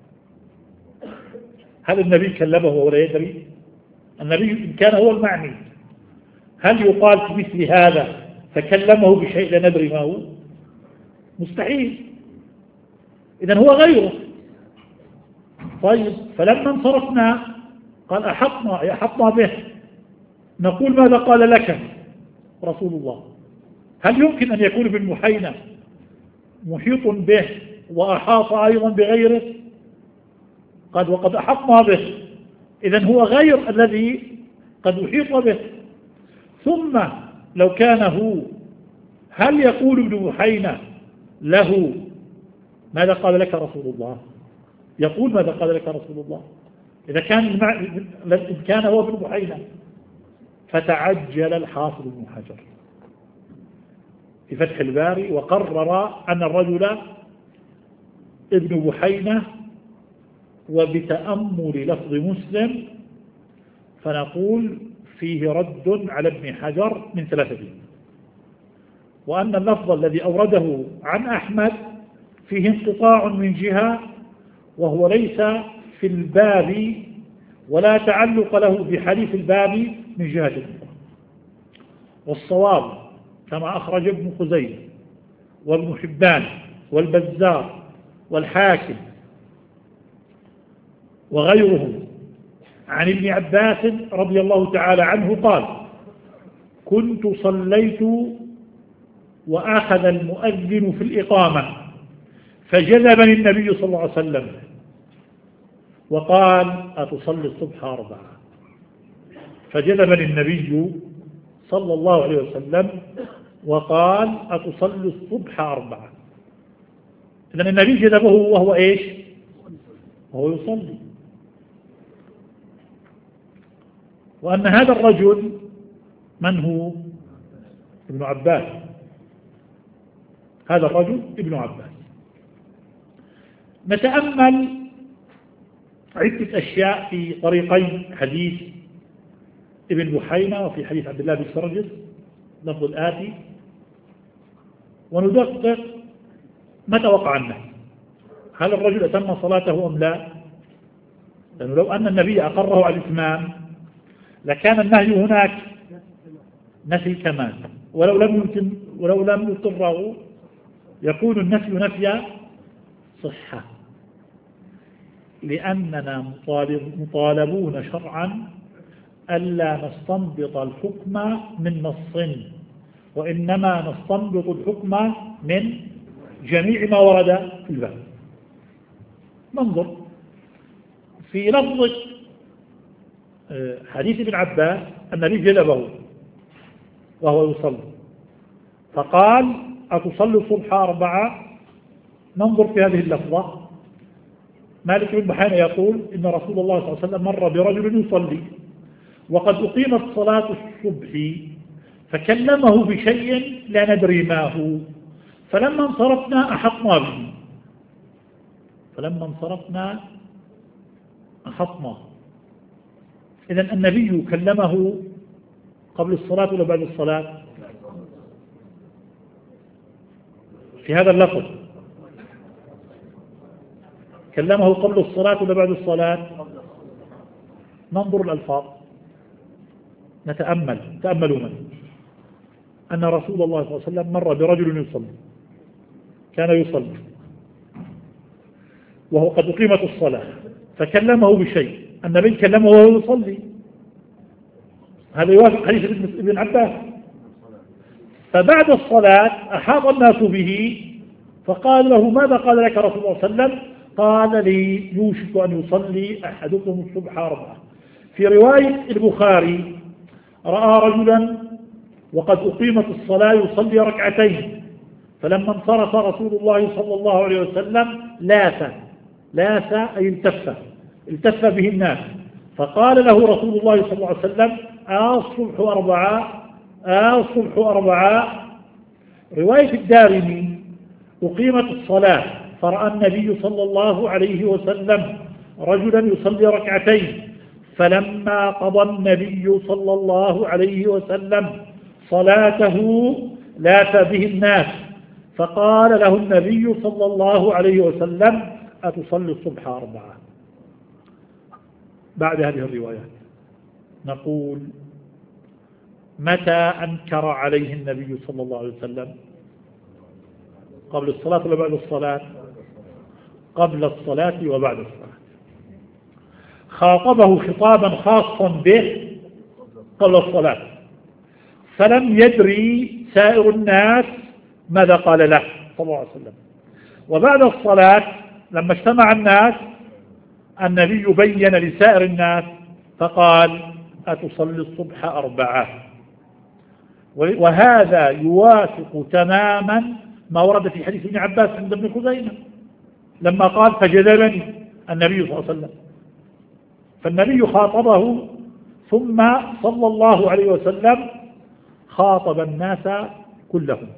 هل النبي كلمه ولا يدري؟ النبي إن كان هو المعني، هل يقال في مثل هذا فكلمه بشيء لا ندري ما هو؟ مستحيل. إذن هو غيره. طيب، فلما انصرفنا قال: أحطنا أحطنا به، نقول: ماذا قال لك رسول الله؟ هل يمكن أن يكون ابن بحينة محيط به وأحاط أيضا بغيره؟ قد وقد أحطنا به. إذن هو غير الذي قد أحيط به. ثم لو كان هو، هل يقول ابن بحينة له: ماذا قال لك رسول الله؟ يقول: ماذا قال لك رسول الله؟ إذا كان المع... إذا كان هو ابن بحينة. فتعجل الحافظ ابن حجر في فتح الباري وقرر أن الرجل ابن بحينة، وبتأمل لفظ مسلم فنقول فيه رد على ابن حجر من ثلاثة. وأن اللفظ الذي أورده عن أحمد فيه انقطاع من جهة، وهو ليس في الباب ولا تعلق له بحديث الباب من جهة أخرى. والصواب كما أخرج ابن خزيمة وابن حبان والبزار والحاكم وغيرهم عن ابن عباس رضي الله تعالى عنه قال: كنت صليت وأخذ المؤذن في الإقامة فجذبني النبي صلى الله عليه وسلم وقال: أتصلي الصبح أربعة. فجذبني النبي صلى الله عليه وسلم وقال: أتصلي الصبح أربعة. إذن النبي جذبه وهو إيش؟ وهو يصلي. وأن هذا الرجل من هو؟ ابن عباس. هذا الرجل ابن عباس. نتأمل عدة أشياء في طريقين حديث ابن بحينة وفي حديث عبد الله بن سرجس لفظ الآتي، وندقق متى وقع النهي. هل الرجل أتم صلاته أم لا؟ لأنه لو أن النبي أقره على الإتمام لكان النهي هناك نفي كمال، ولو لم يتم ولو لم يضطره يكون النفي نفي صحة، لأننا مطالب مطالبون شرعا ألا نستنبط الحكم من نص، وإنما نستنبط الحكم من جميع ما ورد في الباب. ننظر في لفظ حديث ابن عباس: النبي جلبه وهو يصلي فقال: أتصلي الصبح أربعة. ننظر في هذه اللفظة مالك بن بحينة يقول إن رسول الله صلى الله عليه وسلم مر برجل يصلي وقد أقيمت صلاة الصبح فكلمه بشيء لا ندري ما هو، فلما انصرفنا أحطنا به فلما انصرفنا أحطنا إذن النبي كلمه قبل الصلاة ولا بعد الصلاة؟ في هذا اللفظ كلمه قبل الصلاة ولا بعد الصلاة؟ ننظر الألفاظ نتأمل تأملوا من أن رسول الله صلى الله عليه وسلم مر برجل يصلي، كان يصلي وهو قد أقيمت الصلاة فكلمه بشيء، النبي كلمه وهو يصلي، هذا يوافق حديث ابن عباس. فبعد الصلاة أحاط الناس به فقال له ماذا قال لك رسول الله صلى الله عليه وسلم؟ قال لي يوشك أن يصلي أحدكم الصبح أربعة. في رواية البخاري رأى رجلا وقد أقيمت الصلاة يصلي ركعتين، فلما انصرف رسول الله صلى الله عليه وسلم لاث لاث أي التف التف به الناس، فقال له رسول الله صلى الله عليه وسلم آه الصبح أربعة آه الصبح أربعة. رواية الدارمي أقيمت الصلاة فرأى النبي صلى الله عليه وسلم رجلا يصلي ركعتين، فلما قضى النبي صلى الله عليه وسلم صلاته لاث به الناس، فقال له النبي صلى الله عليه وسلم أتصلي الصبح أربعة. بعد هذه الروايات نقول متى أنكر عليه النبي صلى الله عليه وسلم؟ قبل الصلاة ولا بعد الصلاة؟ قبل الصلاة وبعد الصلاة. خاطبه خطابا خاصا به قبل الصلاة، فلم يدري سائر الناس ماذا قال له صلى الله عليه وسلم. وبعد الصلاة لما اجتمع الناس النبي بين لسائر الناس فقال أتصلي الصبح أربعة. وهذا يوافق تماما ما ورد في حديث ابن عباس عند ابن خزيمة لما قال فجذبني النبي صلى الله عليه وسلم، فالنبي خاطبه ثم صلى الله عليه وسلم خاطب الناس كلهم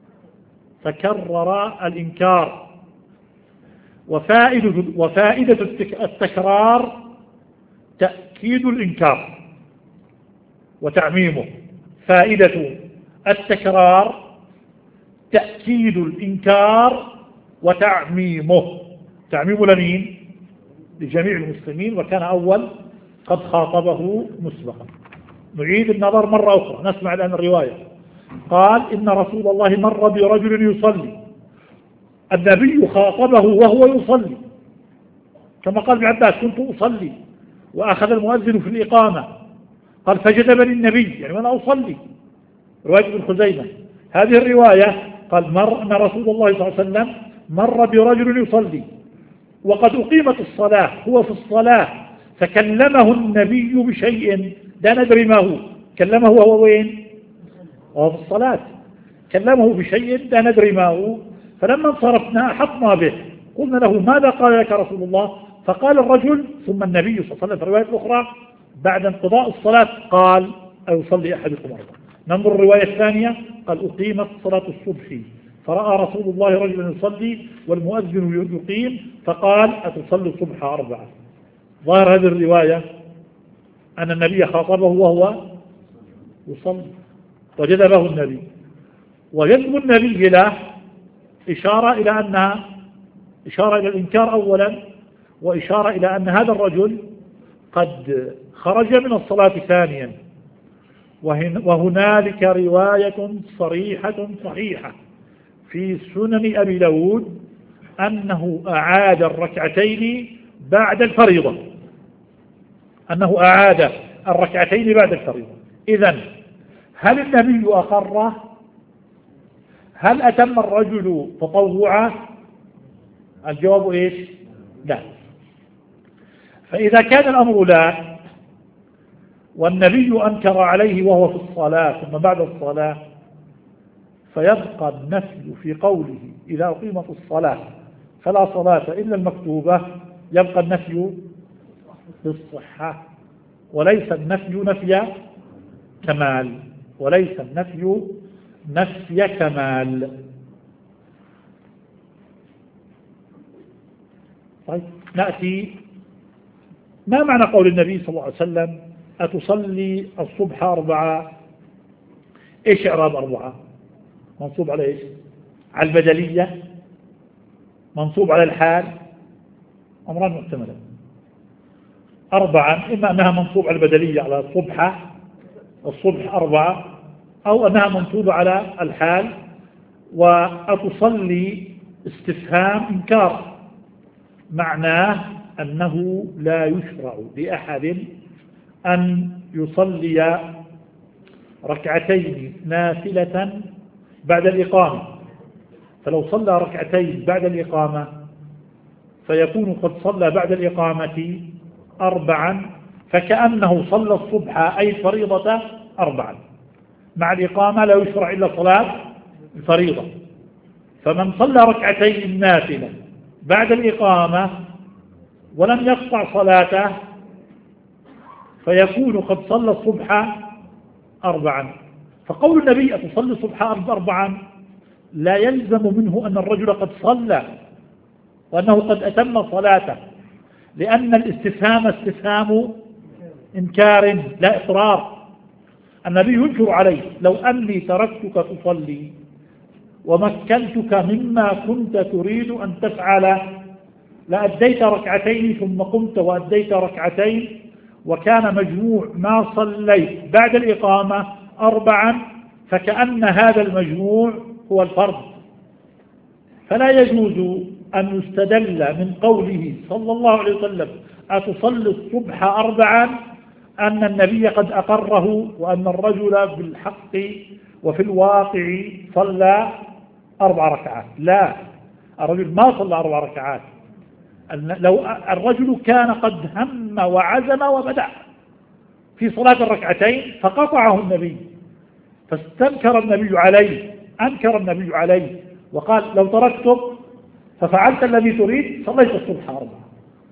فكرر الإنكار. وفائدة, وفائدة التكرار تأكيد الإنكار وتعميمه. فائدة التكرار تأكيد الإنكار وتعميمه. تعميم لمين؟ لجميع المسلمين، وكان أول قد خاطبه مسبقا. نعيد النظر مرة أخرى، نسمع الآن الرواية. قال إن رسول الله مر برجل يصلي، النبي خاطبه وهو يصلي كما قال ابن عباس كنت أصلي وأخذ المؤذن في الإقامة، قال فجذبني النبي يعني وأنا أصلي. رواية ابن خزيمة. هذه الرواية قال مر أن رسول الله صلى الله عليه وسلم مر برجل يصلي وقد أقيمت الصلاة، هو في الصلاة فكلمه النبي بشيء لا ندري ما هو. كلمه وهو وين؟ وهو في الصلاة. كلمه بشيء لا ندري ما هو، فلما انصرفنا أحطنا به قلنا له ماذا قال لك رسول الله؟ فقال الرجل ثم النبي صلى الله عليه وسلم في الرواية الأخرى بعد انقضاء الصلاة قال أيصلي أحدكم أربعة. ننظر الرواية الثانية قال أقيمت صلاة الصبح فرأى رسول الله رجلا يصلي والمؤذن يقيم فقال أتصلي الصبح أربعة. ظاهر هذه الرواية أن النبي خاطبه وهو يصلي وجذبه النبي، وجذب النبي له إشارة إلى أنها إشارة إلى الإنكار أولا، وإشارة إلى أن هذا الرجل قد خرج من الصلاة ثانيا. وهنالك رواية صريحة صحيحة في سنن أبي داود أنه أعاد الركعتين بعد الفريضة، أنه أعاد الركعتين بعد الفريضة. إذن هل النبي أقره؟ هل أتم الرجل تطوعا؟ الجواب إيش؟ لا. فإذا كان الأمر لا والنبي أنكر عليه وهو في الصلاة ثم بعد الصلاة فيبقى النفي في قوله إذا أقيمت الصلاة فلا صلاة إلا المكتوبة، يبقى النفي بالصحة، وليس النفي نفي كمال، وليس النفي نفي كمال. طيب نأتي، ما معنى قول النبي صلى الله عليه وسلم أتصلي الصبح أربعة؟ إيش إعراب أربعة؟ منصوب على إيش؟ على البدلية، منصوب على الحال، أمران محتملة. أربعا إما أنها منصوب على البدلية على الصبح، الصبح أربعة، أو أنها منصوبة على الحال. وأتصلي استفهام إنكار، معناه أنه لا يشرع لأحد أن يصلي ركعتين نافلة بعد الإقامة، فلو صلى ركعتين بعد الإقامة فيكون قد صلى بعد الإقامة أربعا، فكأنه صلى الصبح أي الفريضة أربعا. مع الإقامة لا يشرع إلا صلاة الفريضة، فمن صلى ركعتين النافلة بعد الإقامة ولم يقطع صلاته فيكون قد صلى الصبح أربعا. فقول النبي أتصلي الصبح أربعا لا يلزم منه أن الرجل قد صلى وأنه قد أتم صلاته، لأن الاستفهام استفهام إنكار لا إقرار. النبي ينكر عليه لو أني تركتك تصلي ومكنتك مما كنت تريد أن تفعل لأديت ركعتين ثم قمت وأديت ركعتين، وكان مجموع ما صليت بعد الإقامة أربعا، فكأن هذا المجموع هو الفرض. فلا يجوز أن يستدل من قوله صلى الله عليه وسلم أتصلي الصبح أربعا أن النبي قد أقره، وأن الرجل بالحق وفي الواقع صلى أربع ركعات. لا، الرجل ما صلى أربع ركعات. لو الرجل كان قد هم وعزم وبدأ في صلاة الركعتين فقطعه النبي، فاستنكر النبي عليه، أنكر النبي عليه وقال لو تركتك ففعلت الذي تريد صليت الصبح أربعة.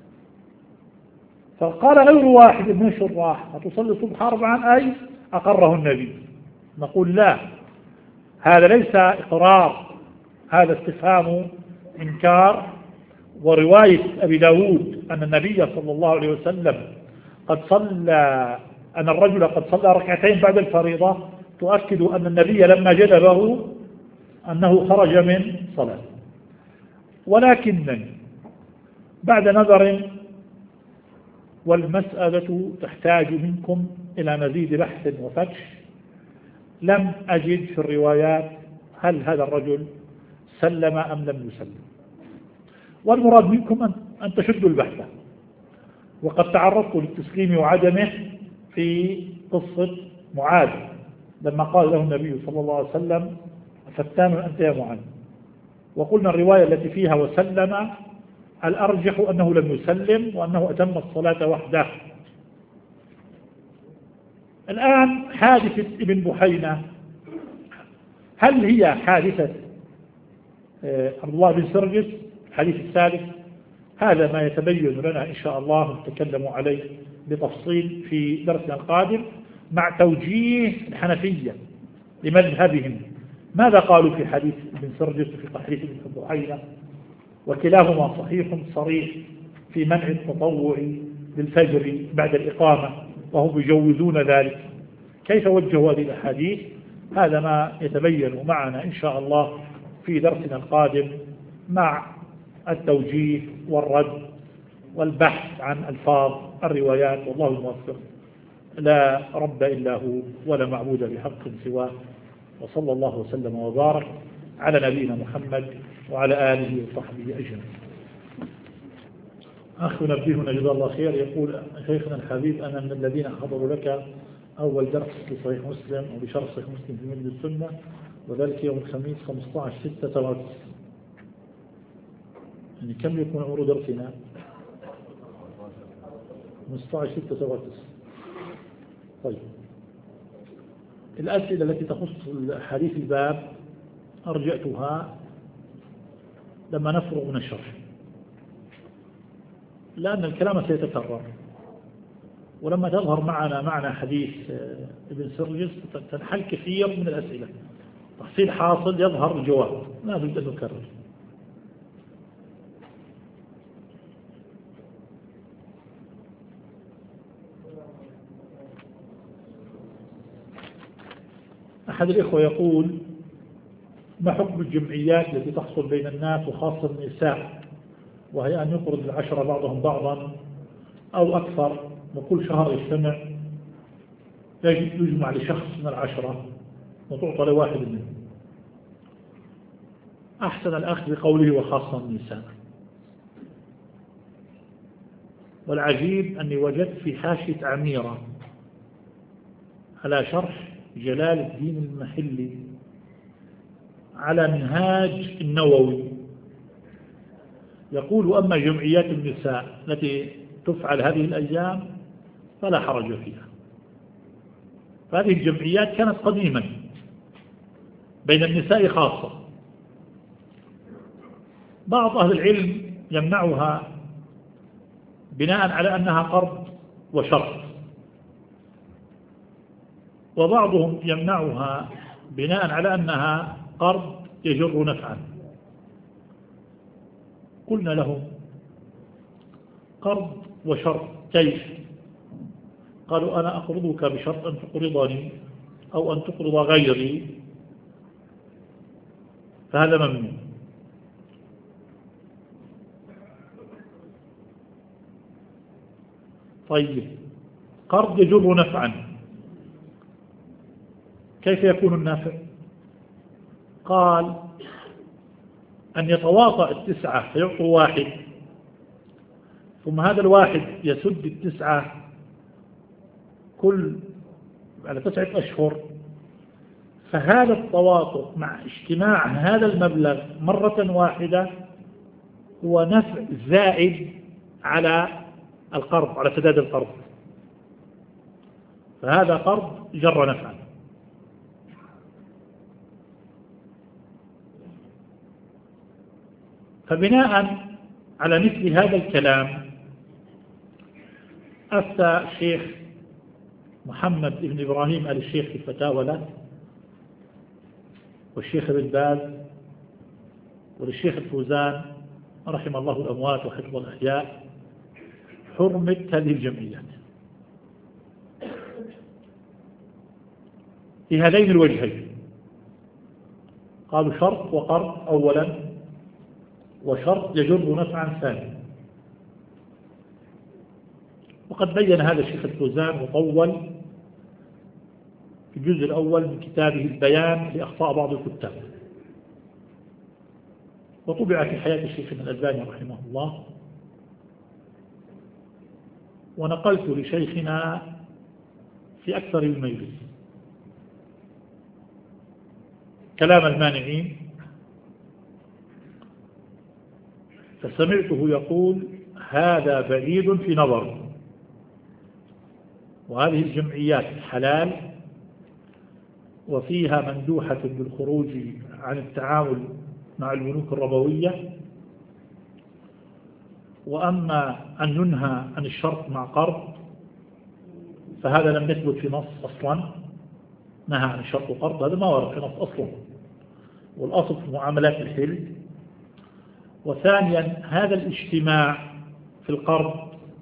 فقال غير واحد من الشراح أتصلي الصبح أربعا أي أقره النبي. نقول لا، هذا ليس إقرار، هذا استفهام إنكار. ورواية أبي داود أن النبي صلى الله عليه وسلم قد صلى، أن الرجل قد صلى ركعتين بعد الفريضة تؤكد أن النبي لما جلبه أنه خرج من صلاة. ولكنني بعد نظر والمسألة تحتاج منكم إلى مزيد بحث وفتش لم أجد في الروايات هل هذا الرجل سلم أم لم يسلم، والمراد منكم أن تشدوا البحث. وقد تعرضت للتسليم وعدمه في قصة معاذ لما قال له النبي صلى الله عليه وسلم فتان أنت يا معاذ، وقلنا الرواية التي فيها وسلم الأرجح أنه لم يسلم وأنه أتم الصلاة وحده. الآن حادثة ابن بحينة هل هي حادثة عبد الله بن سرجس الحديث الثالث؟ هذا ما يتبين لنا إن شاء الله نتكلم عليه بتفصيل في درسنا القادم مع توجيه الحنفية لمذهبهم، ماذا قالوا في حديث ابن سرجس وفي حديث ابن بحينة، وكلاهما صحيح صريح في منع التطوع للفجر بعد الإقامة وهم يجوزون ذلك. كيف وجهوا هذه الأحاديث؟ هذا ما يتبين معنا إن شاء الله في درسنا القادم مع التوجيه والرد والبحث عن ألفاظ الروايات. والله الموفق، لا رب إلا هو ولا معبود بحق سواه، وصلى الله وسلم وبارك على نبينا محمد وعلى آله وصحبه أجمعين. أخ نبيهنا جزاه الله خير يقول شيخنا الحبيب أنا من الذين حضروا لك أول درس في صحيح مسلم وبشرح صحيح مسلم في مجلس السنة، وذلك يوم الخميس خمسة عشر ستة سبعة وتسعين. يعني كم يكون عمر درسنا؟ خمسة عشر ستة سبعة وتسعين. طيب، الأسئلة التي تخص حديث الباب أرجعتها لما نفرغ من الشرح. لأن الكلام سيتكرر، ولما تظهر معنا معنى حديث ابن سرجس تنحل كثير من الأسئلة، تحصيل حاصل يظهر الجواب، لا بد أن نكرر. أحد الإخوة يقول: ما حكم الجمعيات التي تحصل بين الناس وخاصة النساء، وهي أن يقرض العشرة بعضهم بعضا أو أكثر، وكل شهر يجتمع يجمع لشخص من العشرة وتعطى لواحد منهم؟ أحسن الأخذ بقوله وخاصة النساء. والعجيب أني وجدت في حاشية عميرة على شرح جلال الدين المحلي على منهاج النووي يقول: أما جمعيات النساء التي تفعل هذه الأيام فلا حرج فيها. فهذه الجمعيات كانت قديما بين النساء خاصة، بعض أهل العلم يمنعها بناء على أنها قرض وشرط، وبعضهم يمنعها بناء على أنها قرض يجر نفعا. قلنا لهم: قرض وشرط كيف؟ قالوا: أنا أقرضك بشرط أن تقرضني أو أن تقرض غيري، فهذا ممنوع. طيب، قرض يجر نفعا كيف يكون النافع؟ قال: أن يتواطأ التسعة فيعطوا واحد، ثم هذا الواحد يسد التسعة كل على تسعة أشهر، فهذا التواطؤ مع اجتماع هذا المبلغ مرة واحدة هو نفع زائد على القرض، على سداد القرض، فهذا قرض جر نفعا. فبناء على مثل هذا الكلام أفتى الشيخ محمد بن إبراهيم آل الشيخ في الفتاوى له، والشيخ ابن باز، وللشيخ الفوزان رحم الله الأموات وحفظ الأحياء، حرمة هذه الجمعيات في هذين الوجهين. قالوا: شرط وقرض أولا، وشرط يجر نفعا ثانيا. وقد بين هذا الشيخ الفوزان وطول في الجزء الأول من كتابه البيان لأخطاء بعض الكتاب، وطبع في حياة الشيخ الألباني رحمه الله. ونقلت لشيخنا في أكثر المجلس كلام المانعين، فسمعته يقول: هذا بعيد في نظر، وهذه الجمعيات حلال وفيها مندوحة بالخروج عن التعامل مع البنوك الربوية، وأما أن ينهى عن الشرط مع قرض فهذا لم يثبت في نص أصلا، نهى عن الشرط وقرض، هذا ما ورد في نص أصلا، والأصل في معاملات الحل. وثانيا، هذا الاجتماع في القرض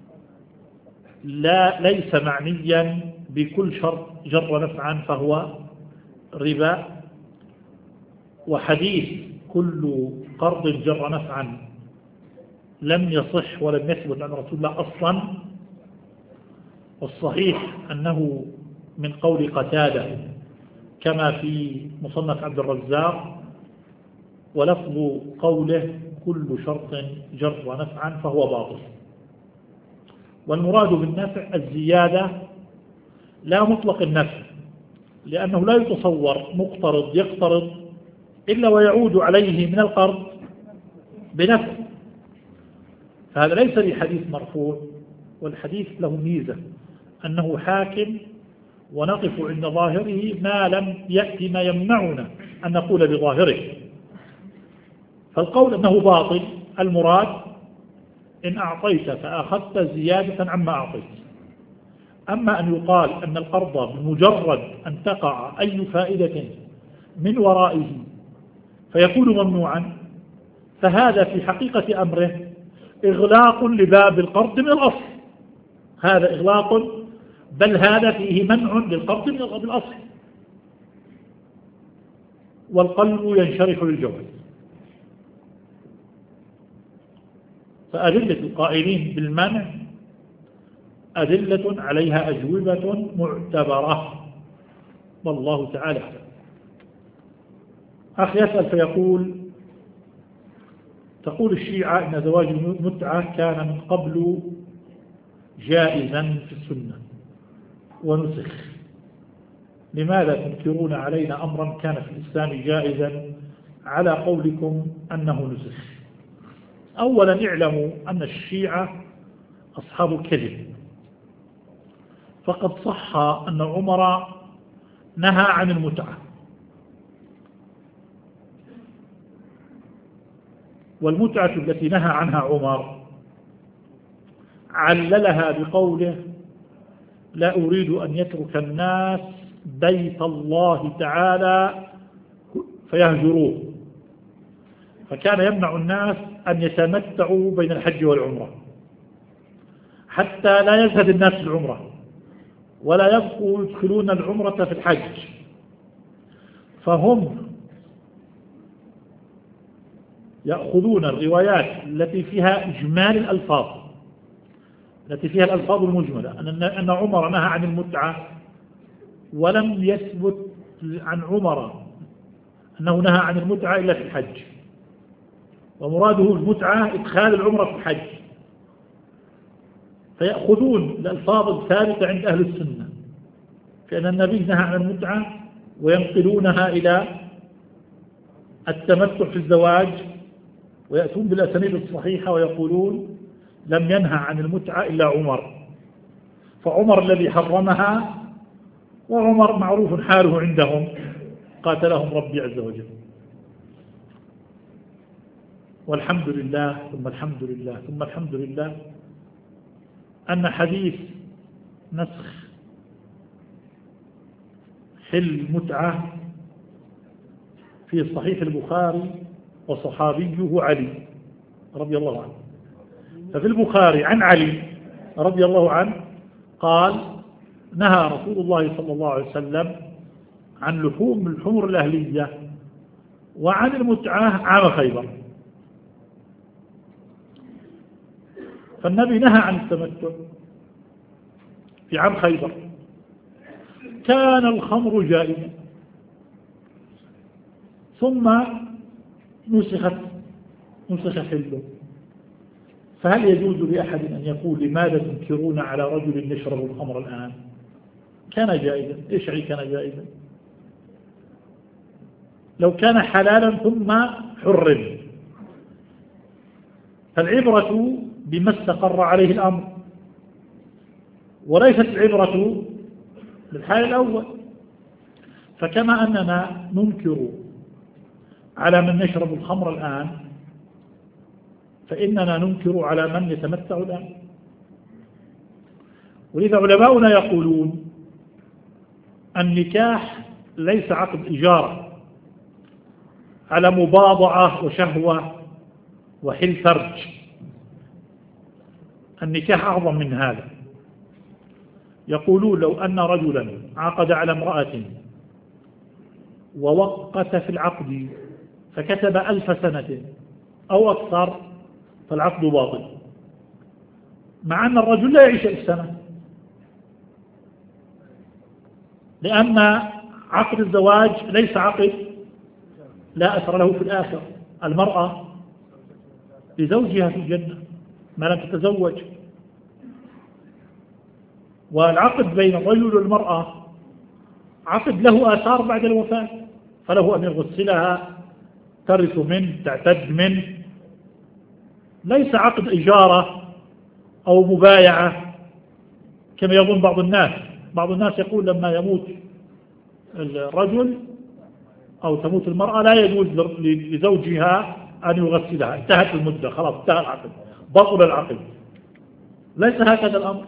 لا ليس معنيا بكل شرط جر نفعا فهو ربا، وحديث كل قرض جر نفعا لم يصح ولم يثبت عن رسول الله أصلا. والصحيح أنه من قول قتادة كما في مصنف عبد الرزاق، ولفظ قوله كل شرط جر نفعا فهو باطل. والمراد بالنفع الزيادة لا مطلق النفع، لأنه لا يتصور مقترض يقترض إلا ويعود عليه من القرض بنفع، فهذا ليس لحديث مرفوع. والحديث له ميزة أنه حاكم، ونقف عند ظاهره ما لم يأتي ما يمنعنا أن نقول بظاهره. فالقول أنه باطل المراد إن أعطيت فأخذت زيادة عما أعطيت. أما أن يقال أن القرض بمجرد أن تقع أي فائدة من ورائه فيكون ممنوعا، فهذا في حقيقة أمره إغلاق لباب القرض من الأصل، هذا إغلاق، بل هذا فيه منع للقرض من الأصل، والقلب ينشرح للجواب. فأدلة القائلين بالمنع أدلة عليها أجوبة معتبرة، والله تعالى أعلم. أخ يسأل فيقول: تقول الشيعة إن زواج المتعة كان من قبل جائزا في السنة ونسخ، لماذا تنكرون علينا أمرا كان في الإسلام جائزا على قولكم أنه نسخ؟ أولا اعلموا أن الشيعة أصحاب الكذب، فقد صح أن عمر نهى عن المتعة، والمتعة التي نهى عنها عمر عللها بقوله: لا أريد أن يترك الناس بيت الله تعالى فيهجروه، فكان يمنع الناس أن يتمتعوا بين الحج والعمرة حتى لا يزهد الناس في العمرة ولا يبقوا يدخلون العمرة في الحج. فهم يأخذون الروايات التي فيها إجمال الألفاظ، التي فيها الألفاظ المجملة، أن عمر نهى عن المتعة، ولم يثبت عن عمر أنه نهى عن المتعة إلا في الحج، ومراده المتعة إدخال العمرة في الحج، فيأخذون الألفاظ الثابتة عند أهل السنة كأن النبي نهى عن المتعة وينقلونها إلى التمتع في الزواج، ويأتون بالأسانيد الصحيحة ويقولون لم ينهى عن المتعة إلا عمر، فعمر الذي حرمها، وعمر معروف حاله عندهم قاتلهم ربي عز وجل. والحمد لله ثم الحمد لله ثم الحمد لله أن حديث نسخ حل متعة في صحيح البخاري وصحابيه علي رضي الله عنه. ففي البخاري عن علي رضي الله عنه قال: نهى رسول الله صلى الله عليه وسلم عن لحوم الحمر الأهلية وعن المتعة عام خيبر. فالنبي نهى عن التمتع في عام خيبر، كان الخمر جائزا، ثم نسخت نسخ حله. فهل يجوز لأحد أن يقول: لماذا تنكرون على رجل يشرب الخمر الآن؟ كان جائزا. إيش يعني كان جائزا؟ لو كان حلالا ثم حرم. فالعبرة بما استقر عليه الأمر، وليست العبرة بالحال الأول. فكما أننا ننكر على من يشرب الخمر الآن، فإننا ننكر على من يتمتع الآن. ولذا علماؤنا يقولون: النكاح ليس عقد إجارة على مباضعة وشهوة وحل فرج، النكاح أعظم من هذا. يقولون: لو أن رجلا عقد على امرأة ووقت في العقد فكتب ألف سنة أو أكثر فالعقد باطل، مع أن الرجل لا يعيش ألف سنة، لأن عقد الزواج ليس عقد لا أثر له في الآخرة. المرأة لزوجها في الجنة ما لم تتزوج، والعقد بين الرجل والمرأة عقد له آثار بعد الوفاة، فله أن يغسلها، ترث منه، تعتد منه، ليس عقد إجارة أو مبايعة كما يظن بعض الناس. بعض الناس يقول لما يموت الرجل أو تموت المرأة لا يجوز لزوجها أن يغسلها، انتهت المدة، خلاص انتهى العقد، بطل العقد. ليس هكذا الأمر،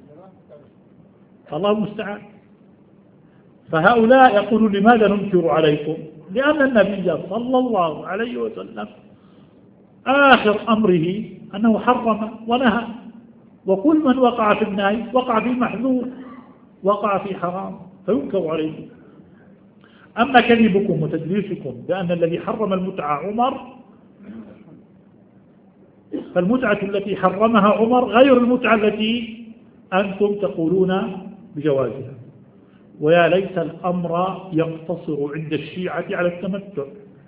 الله المستعان. فهؤلاء يقولون لماذا ننكر عليكم؟ لأن النبي صلى الله عليه وسلم آخر أمره أنه حرم ونهى، وكل من وقع في النهي وقع في محذور، وقع في حرام، فينكر عليكم. أما كذبكم وتدليسكم بأن الذي حرم المتعة عمر، فالمتعة التي حرمها عمر غير المتعة التي أنتم تقولون بجوازها. ويا ليت الأمر يقتصر عند الشيعة على التمتع،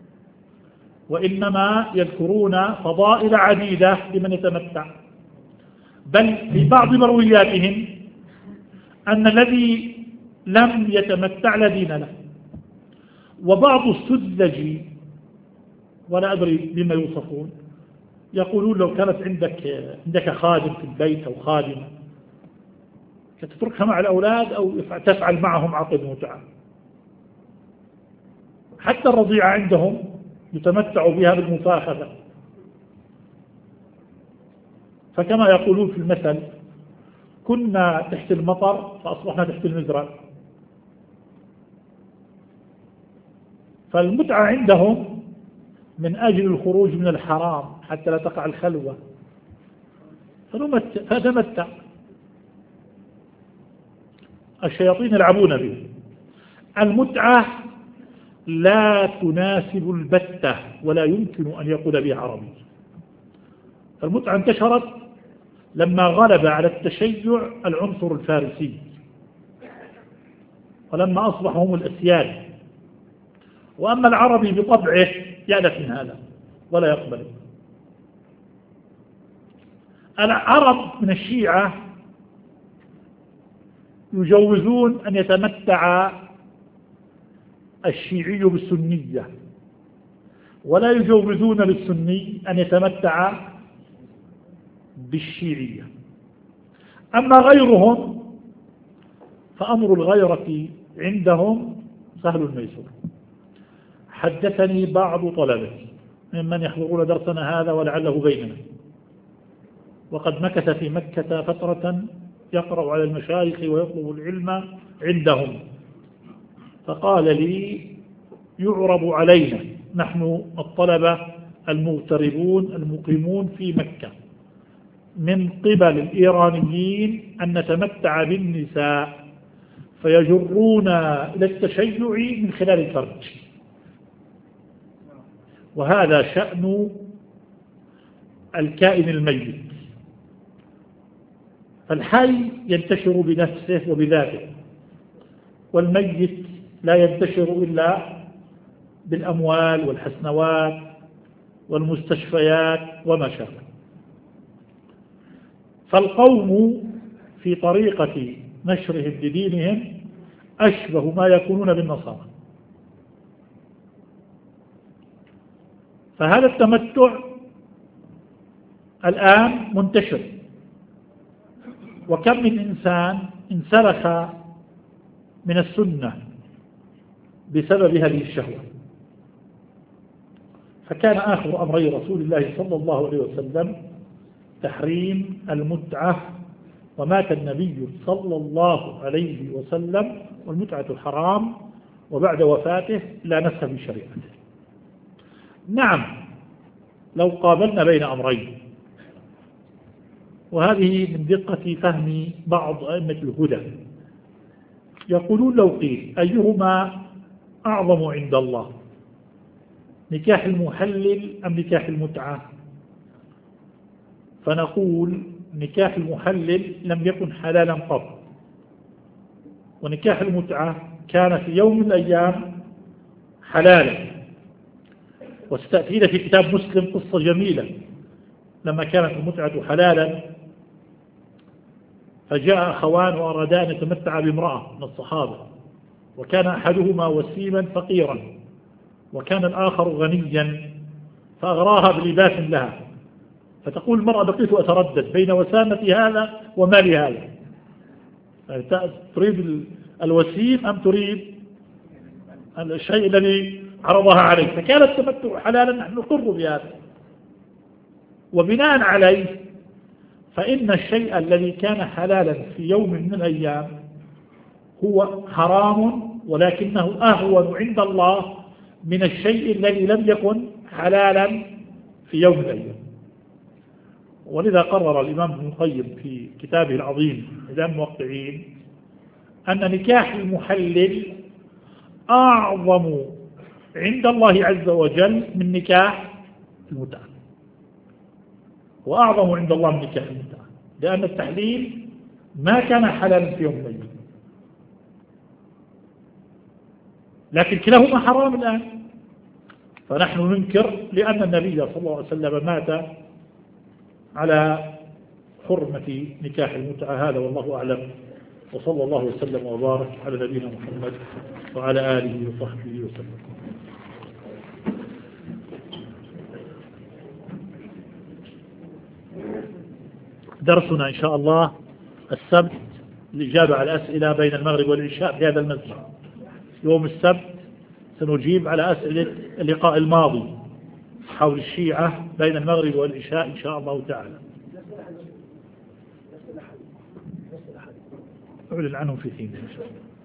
وإنما يذكرون فضائل عديدة لمن يتمتع. بل في بعض مروياتهم أن الذي لم يتمتع لا دين له. وبعض السذج، ولا أدري بما يوصفون، يقولون لو كانت عندك عندك خادم في البيت أو خادمة تتركها مع الأولاد أو تفعل معهم عقد متعة. حتى الرضيعة عندهم يتمتع بها بالمفاخذة. فكما يقولون في المثل: كنا تحت المطر فأصبحنا تحت المزرعة. فالمتعة عندهم من أجل الخروج من الحرام حتى لا تقع الخلوة، فتمتع. الشياطين يلعبون به. المتعة لا تناسب البتة، ولا يمكن أن يقول بها عربي. المتعة انتشرت لما غلب على التشيع العنصر الفارسي، ولما أصبحوا هم الأسياد. وأما العربي بطبعه يألف من هذا ولا يقبل. العرب من الشيعة يجوزون أن يتمتع الشيعي بالسنية، ولا يجوزون للسني أن يتمتع بالشيعية. أما غيرهم فأمر الغيرة عندهم سهل ميسور. حدثني بعض طلبتي ممن يحضرون درسنا هذا ولعله بيننا، وقد مكث في مكة فترة يقرأ على المشايخ ويطلب العلم عندهم، فقال لي: يعرض علينا نحن الطلبة المغتربون المقيمون في مكة من قبل الإيرانيين أن نتمتع بالنساء، فيجرون إلى التشيع من خلال الفرج. وهذا شأن الكائن الميت. فالحي ينتشر بنفسه وبذاته، والميت لا ينتشر إلا بالأموال والحسنوات والمستشفيات وما شابه. فالقوم في طريقة نشرهم لدينهم أشبه ما يكونون بالنصارى. فهذا التمتع الآن منتشر، وكم من إنسان انسلخ من السنة بسبب هذه الشهوة. فكان آخر أمري رسول الله صلى الله عليه وسلم تحريم المتعة، ومات النبي صلى الله عليه وسلم والمتعة حرام، وبعد وفاته لا نسخ في شريعته. نعم، لو قابلنا بين أمرين، وهذه من دقة فهم بعض أئمة الهدى، يقولون: لو قيل أيهما أعظم عند الله، نكاح المحلل أم نكاح المتعة؟ فنقول: نكاح المحلل لم يكن حلالا قط، ونكاح المتعة كان في يوم من الأيام حلالا. وستأتينا في كتاب مسلم قصة جميلة، لما كانت المتعة حلالا فجاء أخوان وأرادا أن يتمتع بامرأة من الصحابة، وكان أحدهما وسيما فقيرا، وكان الآخر غنيا، فأغراها بلباس لها. فتقول المرأة: بقيت أتردد بين وسامة هذا ومال هذا، تريد الوسيم أم تريد الشيء الذي عرضها عليه؟ فكان التمتع حلالا، نحن نقر بهذا. وبناء عليه فإن الشيء الذي كان حلالا في يوم من الأيام هو حرام، ولكنه أهون عند الله من الشيء الذي لم يكن حلالا في يوم من الأيام. ولذا قرر الإمام ابن القيم في كتابه العظيم إعلام الموقعين أن نكاح المحلل أعظم عند الله عز وجل من نكاح المتعة، وأعظم عند الله من نكاح المتعة، لأن التحليل ما كان حلالا في يوم من الأيام، لكن كلاهما حرام الآن. فنحن ننكر لأن النبي صلى الله عليه وسلم مات على حرمة نكاح المتعة. هذا والله أعلم، وصلى الله وسلم وبارك على نبينا محمد وعلى آله وصحبه وسلم. درسنا إن شاء الله السبت الإجابة على الأسئلة بين المغرب والعشاء في هذا المسجد. يوم السبت سنجيب على أسئلة اللقاء الماضي حول الشيعة بين المغرب والعشاء إن شاء الله تعالى. أعلن عنهم في حين إن شاء الله.